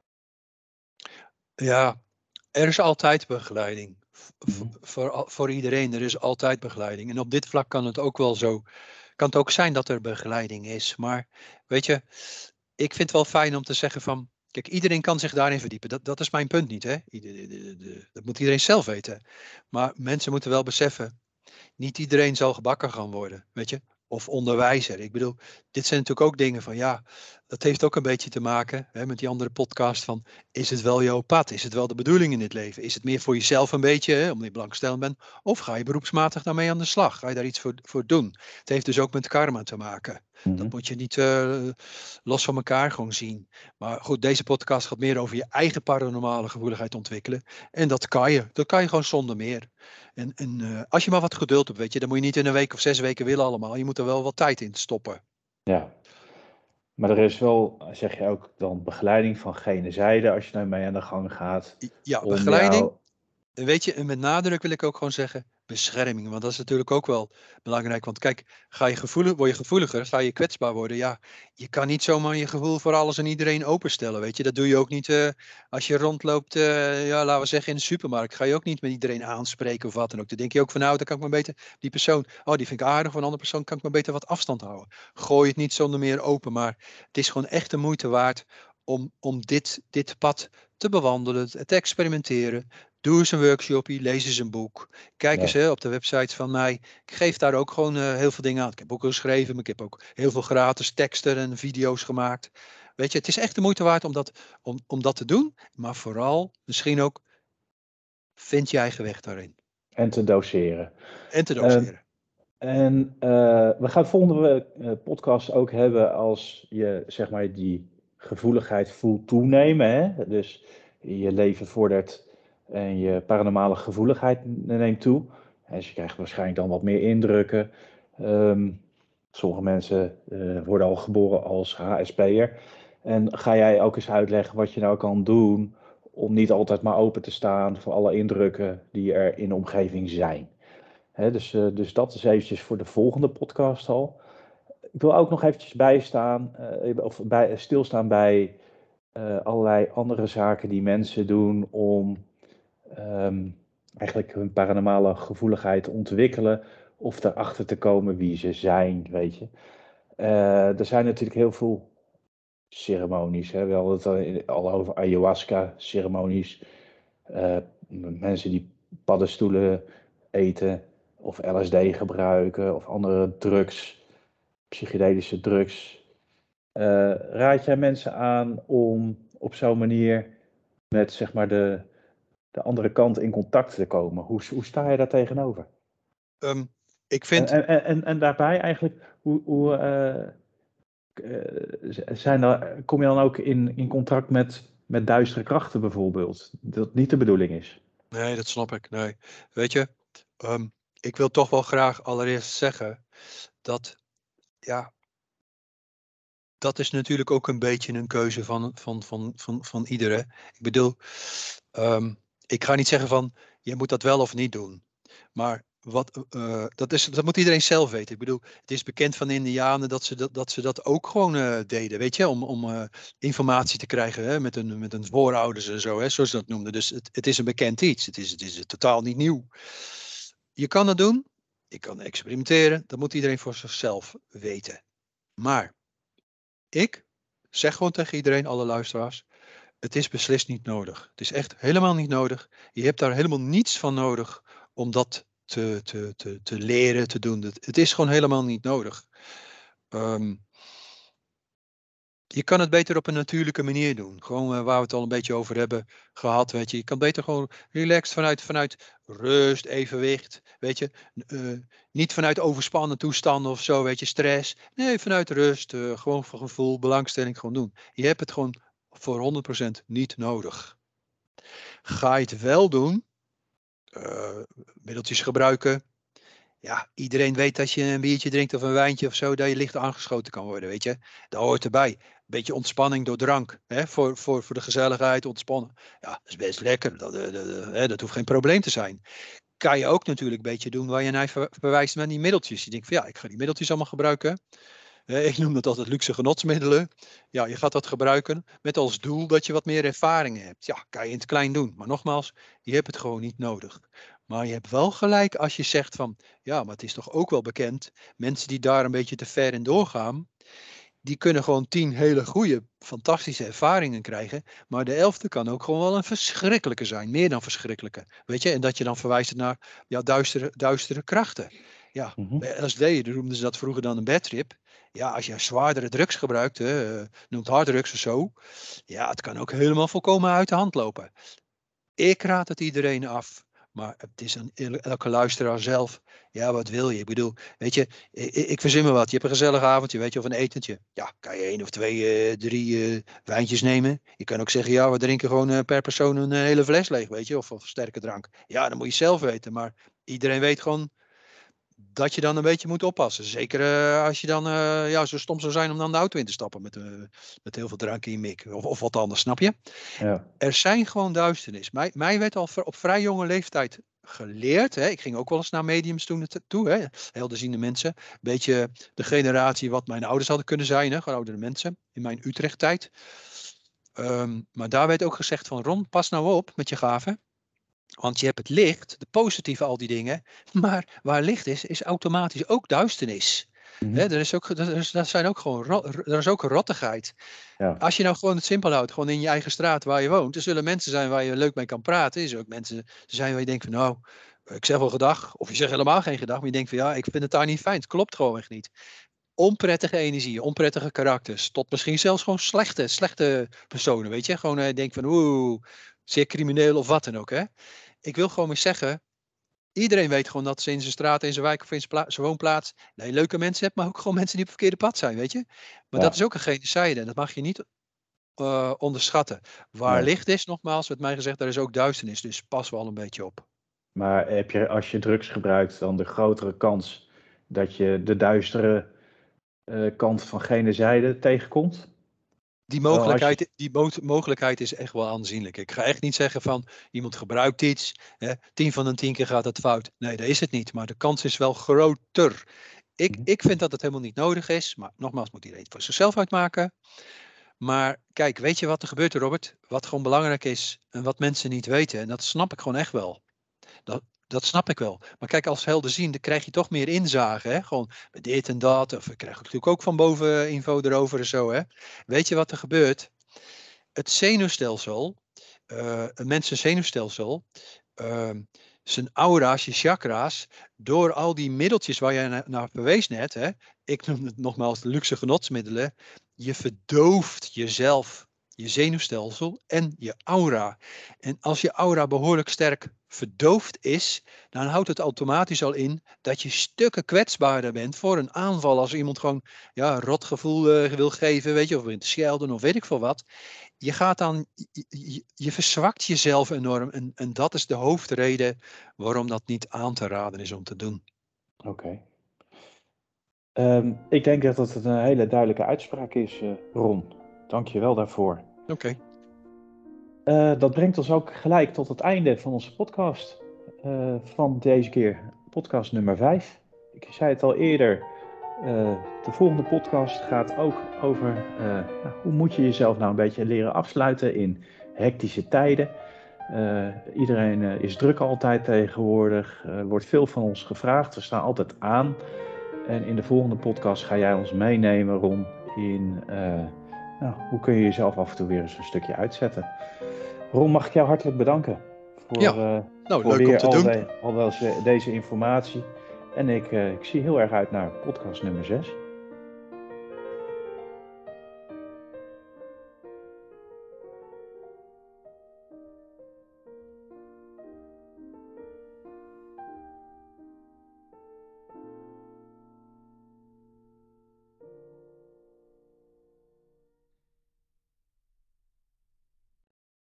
Ja, er is altijd begeleiding. V- Mm-hmm. voor, voor iedereen, er is altijd begeleiding. En op dit vlak kan het ook wel zo, kan het ook zijn dat er begeleiding is. Maar weet je, ik vind het wel fijn om te zeggen van, kijk, iedereen kan zich daarin verdiepen. Dat, dat is mijn punt niet, hè. Ieder- de- de- de- dat moet iedereen zelf weten. Maar mensen moeten wel beseffen, niet iedereen zal gebakken gaan worden, weet je. Of onderwijzer. Ik bedoel, dit zijn natuurlijk ook dingen van, ja, dat heeft ook een beetje te maken hè, met die andere podcast van, is het wel jouw pad? Is het wel de bedoeling in dit leven? Is het meer voor jezelf een beetje, hè, omdat je belangstellend bent? Of ga je beroepsmatig daarmee aan de slag? Ga je daar iets voor, voor doen? Het heeft dus ook met karma te maken. Mm-hmm. Dat moet je niet uh, los van elkaar gewoon zien. Maar goed, deze podcast gaat meer over je eigen paranormale gevoeligheid ontwikkelen. En dat kan je. Dat kan je gewoon zonder meer. En, en uh, als je maar wat geduld hebt, weet je, dan moet je niet in een week of zes weken willen allemaal. Je moet er wel wat tijd in stoppen. Ja, maar er is wel, zeg je ook dan, begeleiding van gene zijde als je daarmee aan de gang gaat. Ja, Om begeleiding. jou... En weet je, en met nadruk wil ik ook gewoon zeggen, bescherming. Want dat is natuurlijk ook wel belangrijk. Want kijk, ga je gevoelig, word je gevoeliger, ga je kwetsbaar worden. Ja, je kan niet zomaar je gevoel voor alles en iedereen openstellen, weet je. Dat doe je ook niet uh, als je rondloopt, uh, ja, laten we zeggen in de supermarkt. Ga je ook niet met iedereen aanspreken of wat dan ook. Dan denk je ook van, nou, dan kan ik maar beter, die persoon, oh, die vind ik aardig. Van een andere persoon kan ik maar beter wat afstand houden. Gooi het niet zonder meer open. Maar het is gewoon echt de moeite waard om, om dit, dit pad te bewandelen, te experimenteren. Doe eens een workshopje, lees eens een boek. Kijk Ja. eens hè, op de websites van mij. Ik geef daar ook gewoon uh, heel veel dingen aan. Ik heb boeken geschreven, maar ik heb ook heel veel gratis teksten en video's gemaakt. Weet je, het is echt de moeite waard om dat, om, om dat te doen. Maar vooral, misschien ook, vind je eigen weg daarin. En te doseren. En te Uh, doseren. en uh, we gaan volgende uh, podcast ook hebben als je, zeg maar, die gevoeligheid voelt toenemen. Hè? Dus je leven vordert en je paranormale gevoeligheid neemt toe. Dus je krijgt waarschijnlijk dan wat meer indrukken. Um, sommige mensen uh, worden al geboren als H S P'er. En ga jij ook eens uitleggen wat je nou kan doen om niet altijd maar open te staan voor alle indrukken die er in de omgeving zijn. He, dus, uh, dus dat is eventjes voor de volgende podcast al. Ik wil ook nog eventjes bijstaan, uh, of bij, stilstaan bij uh, allerlei andere zaken die mensen doen om um, eigenlijk hun paranormale gevoeligheid te ontwikkelen of erachter te komen wie ze zijn, weet je. Uh, er zijn natuurlijk heel veel ceremonies. Hè. We hadden het al over ayahuasca-ceremonies. Uh, mensen die paddenstoelen eten of L S D gebruiken of andere drugs, psychedelische drugs. Uh, raad jij mensen aan om op zo'n manier met zeg maar de, de andere kant in contact te komen? Hoe, hoe sta je daar tegenover? Um, ik vind... En, en, en, en daarbij eigenlijk, hoe... hoe uh, Uh, zijn er, kom je dan ook in, in contact met, met duistere krachten bijvoorbeeld? Dat niet de bedoeling is. Nee, dat snap ik. Nee. Weet je, um, ik wil toch wel graag allereerst zeggen dat, ja, dat is natuurlijk ook een beetje een keuze van, van, van, van, van iedereen. Ik bedoel, um, ik ga niet zeggen van, je moet dat wel of niet doen. Maar wat, uh, dat, is, dat moet iedereen zelf weten. Ik bedoel, het is bekend van de Indianen dat ze dat, dat, ze dat ook gewoon uh, deden, weet je, om, om uh, informatie te krijgen hè, met, hun, met hun voorouders en zo, hè, zoals ze dat noemden. Dus het, het is een bekend iets. Het is, het is totaal niet nieuw. Je kan het doen, je kan experimenteren, dat moet iedereen voor zichzelf weten. Maar ik zeg gewoon tegen iedereen, alle luisteraars, het is beslist niet nodig. Het is echt helemaal niet nodig. Je hebt daar helemaal niets van nodig om dat te, te, te, te leren, te doen. Het is gewoon helemaal niet nodig. Um, je kan het beter op een natuurlijke manier doen. Gewoon uh, waar we het al een beetje over hebben gehad, weet je. Je kan beter gewoon relaxed vanuit, vanuit rust, evenwicht, weet je. Uh, niet vanuit overspannen toestanden of zo, weet je, stress. Nee, vanuit rust, uh, gewoon van gevoel, belangstelling gewoon doen. Je hebt het gewoon voor honderd procent niet nodig. Ga je het wel doen, uh, middeltjes gebruiken, Ja, iedereen weet dat je een biertje drinkt of een wijntje of zo, dat je licht aangeschoten kan worden, weet je. Dat hoort erbij. Beetje ontspanning door drank, hè? Voor, voor, voor de gezelligheid, ontspannen. Ja, dat is best lekker. Dat, dat, dat, hè, dat hoeft geen probleem te zijn. Kan je ook natuurlijk een beetje doen waar je naar ver- verwijst met die middeltjes. Je denkt van ja, ik ga die middeltjes allemaal gebruiken. Eh, ik noem dat altijd luxe genotsmiddelen. Ja, je gaat dat gebruiken met als doel dat je wat meer ervaring hebt. Ja, kan je in het klein doen. Maar nogmaals, je hebt het gewoon niet nodig. Maar je hebt wel gelijk als je zegt van, ja, maar het is toch ook wel bekend. Mensen die daar een beetje te ver in doorgaan, die kunnen gewoon tien hele goede, fantastische ervaringen krijgen. Maar de elfde kan ook gewoon wel een verschrikkelijke zijn. Meer dan verschrikkelijke. Weet je, en dat je dan verwijst naar ja, duistere, duistere krachten. Ja, Mhm. bij L S D noemden ze dat vroeger dan een bad trip. Ja, als je zwaardere drugs gebruikt, hè, noemt harddrugs of zo. Ja, het kan ook helemaal volkomen uit de hand lopen. Ik raad het iedereen af. Maar het is aan el- elke luisteraar zelf. Ja, wat wil je? Ik bedoel, weet je, ik, ik verzin me wat. Je hebt een gezellig avondje, weet je, of een etentje. Ja, kan je één of twee, eh, drie eh, wijntjes nemen. Je kan ook zeggen, ja, we drinken gewoon eh, per persoon een eh, hele fles leeg, weet je, of, of sterke drank. Ja, dan moet je zelf weten. Maar iedereen weet gewoon dat je dan een beetje moet oppassen. Zeker eh, als je dan eh, ja, zo stom zou zijn om dan de auto in te stappen met, eh, met heel veel drank in je mik. Of, of wat anders, snap je? Ja. Er zijn gewoon duisternis. Mij, mij werd al v- op vrij jonge leeftijd geleerd. Hè. Ik ging ook wel eens naar mediums toen het- toe. Hè. Helderziende mensen. Een beetje de generatie wat mijn ouders hadden kunnen zijn. Hè. Gewoon oudere mensen. In mijn Utrecht-tijd. Ehm, maar daar werd ook gezegd van Ron, pas nou op met je gaven. Want je hebt het licht, de positieve al die dingen. Maar waar licht is, is automatisch ook duisternis. Hè, Mhm. er is ook, er, is, er zijn ook gewoon, ro- er is ook rottigheid. Ja. Als je nou gewoon het simpel houdt, gewoon in je eigen straat waar je woont, er zullen mensen zijn waar je leuk mee kan praten. Er zullen ook mensen zijn waar je denkt van nou, ik zeg wel gedag, of je zegt helemaal geen gedag, maar je denkt van ja, ik vind het daar niet fijn. Het klopt gewoon echt niet. Onprettige energie, onprettige karakters, tot misschien zelfs gewoon slechte, slechte personen, weet je. Gewoon uh, denk van oeh, zeer crimineel of wat dan ook, hè. Ik wil gewoon maar zeggen, iedereen weet gewoon dat ze in zijn straat, in zijn wijk of in zijn, pla- zijn woonplaats nee, leuke mensen hebt, maar ook gewoon mensen die op het verkeerde pad zijn, weet je. Maar dat Ja. is ook een genocide en dat mag je niet uh, onderschatten. Waar Nee. licht is, nogmaals, werd mij gezegd, daar is ook duisternis. Dus pas wel een beetje op. Maar heb je, als je drugs gebruikt, dan de grotere kans dat je de duistere eh, kant van gene zijde tegenkomt? Die Wel, als je... mogelijkheid, die mo mogelijkheid is echt wel aanzienlijk. Ik ga echt niet zeggen van iemand gebruikt iets. Hè, tien van de tien keer gaat het fout. Nee, dat is het niet. Maar de kans is wel groter. Ik, Mhm. ik vind dat het helemaal niet nodig is. Maar nogmaals, moet iedereen het voor zichzelf uitmaken. Maar kijk, weet je wat er gebeurt, Robert? Wat gewoon belangrijk is en wat mensen niet weten. En dat snap ik gewoon echt wel. Dat, dat snap ik wel. Maar kijk, als helderziende krijg je toch meer inzage. Hè? Gewoon met dit en dat. Of ik krijg natuurlijk ook van boven info erover en zo. Hè? Weet je wat er gebeurt? Het zenuwstelsel, uh, een mens zenuwstelsel, uh, zijn aura's, je chakra's, door al die middeltjes waar je naar, naar verwees net, hè, ik noem het nogmaals de luxe genotsmiddelen, je verdooft jezelf, je zenuwstelsel en je aura. En als je aura behoorlijk sterk verdoofd is, dan houdt het automatisch al in dat je stukken kwetsbaarder bent voor een aanval. Als iemand gewoon ja, rotgevoel uh, wil geven, weet je, of in te schelden of weet ik veel wat. Je gaat dan, je, je, je verzwakt jezelf enorm en, en dat is de hoofdreden waarom dat niet aan te raden is om te doen. Oké. Okay. Um, ik denk dat het een hele duidelijke uitspraak is, uh, Ron. Dank je wel daarvoor. Oké. Okay. Uh, dat brengt ons ook gelijk tot het einde van onze podcast. Uh, van deze keer podcast nummer vijf. Ik zei het al eerder. Uh, de volgende podcast gaat ook over uh, nou, hoe moet je jezelf nou een beetje leren afsluiten in hectische tijden. Uh, iedereen uh, is druk altijd tegenwoordig. Er uh, wordt veel van ons gevraagd. We staan altijd aan. En in de volgende podcast ga jij ons meenemen, Ron, in uh, nou, hoe kun je jezelf af en toe weer eens een stukje uitzetten. Ron, mag ik jou hartelijk bedanken voor, ja. uh, nou, voor leuk weer om te al, doen. De, al deze, deze informatie. En ik, uh, ik zie heel erg uit naar podcast nummer zes.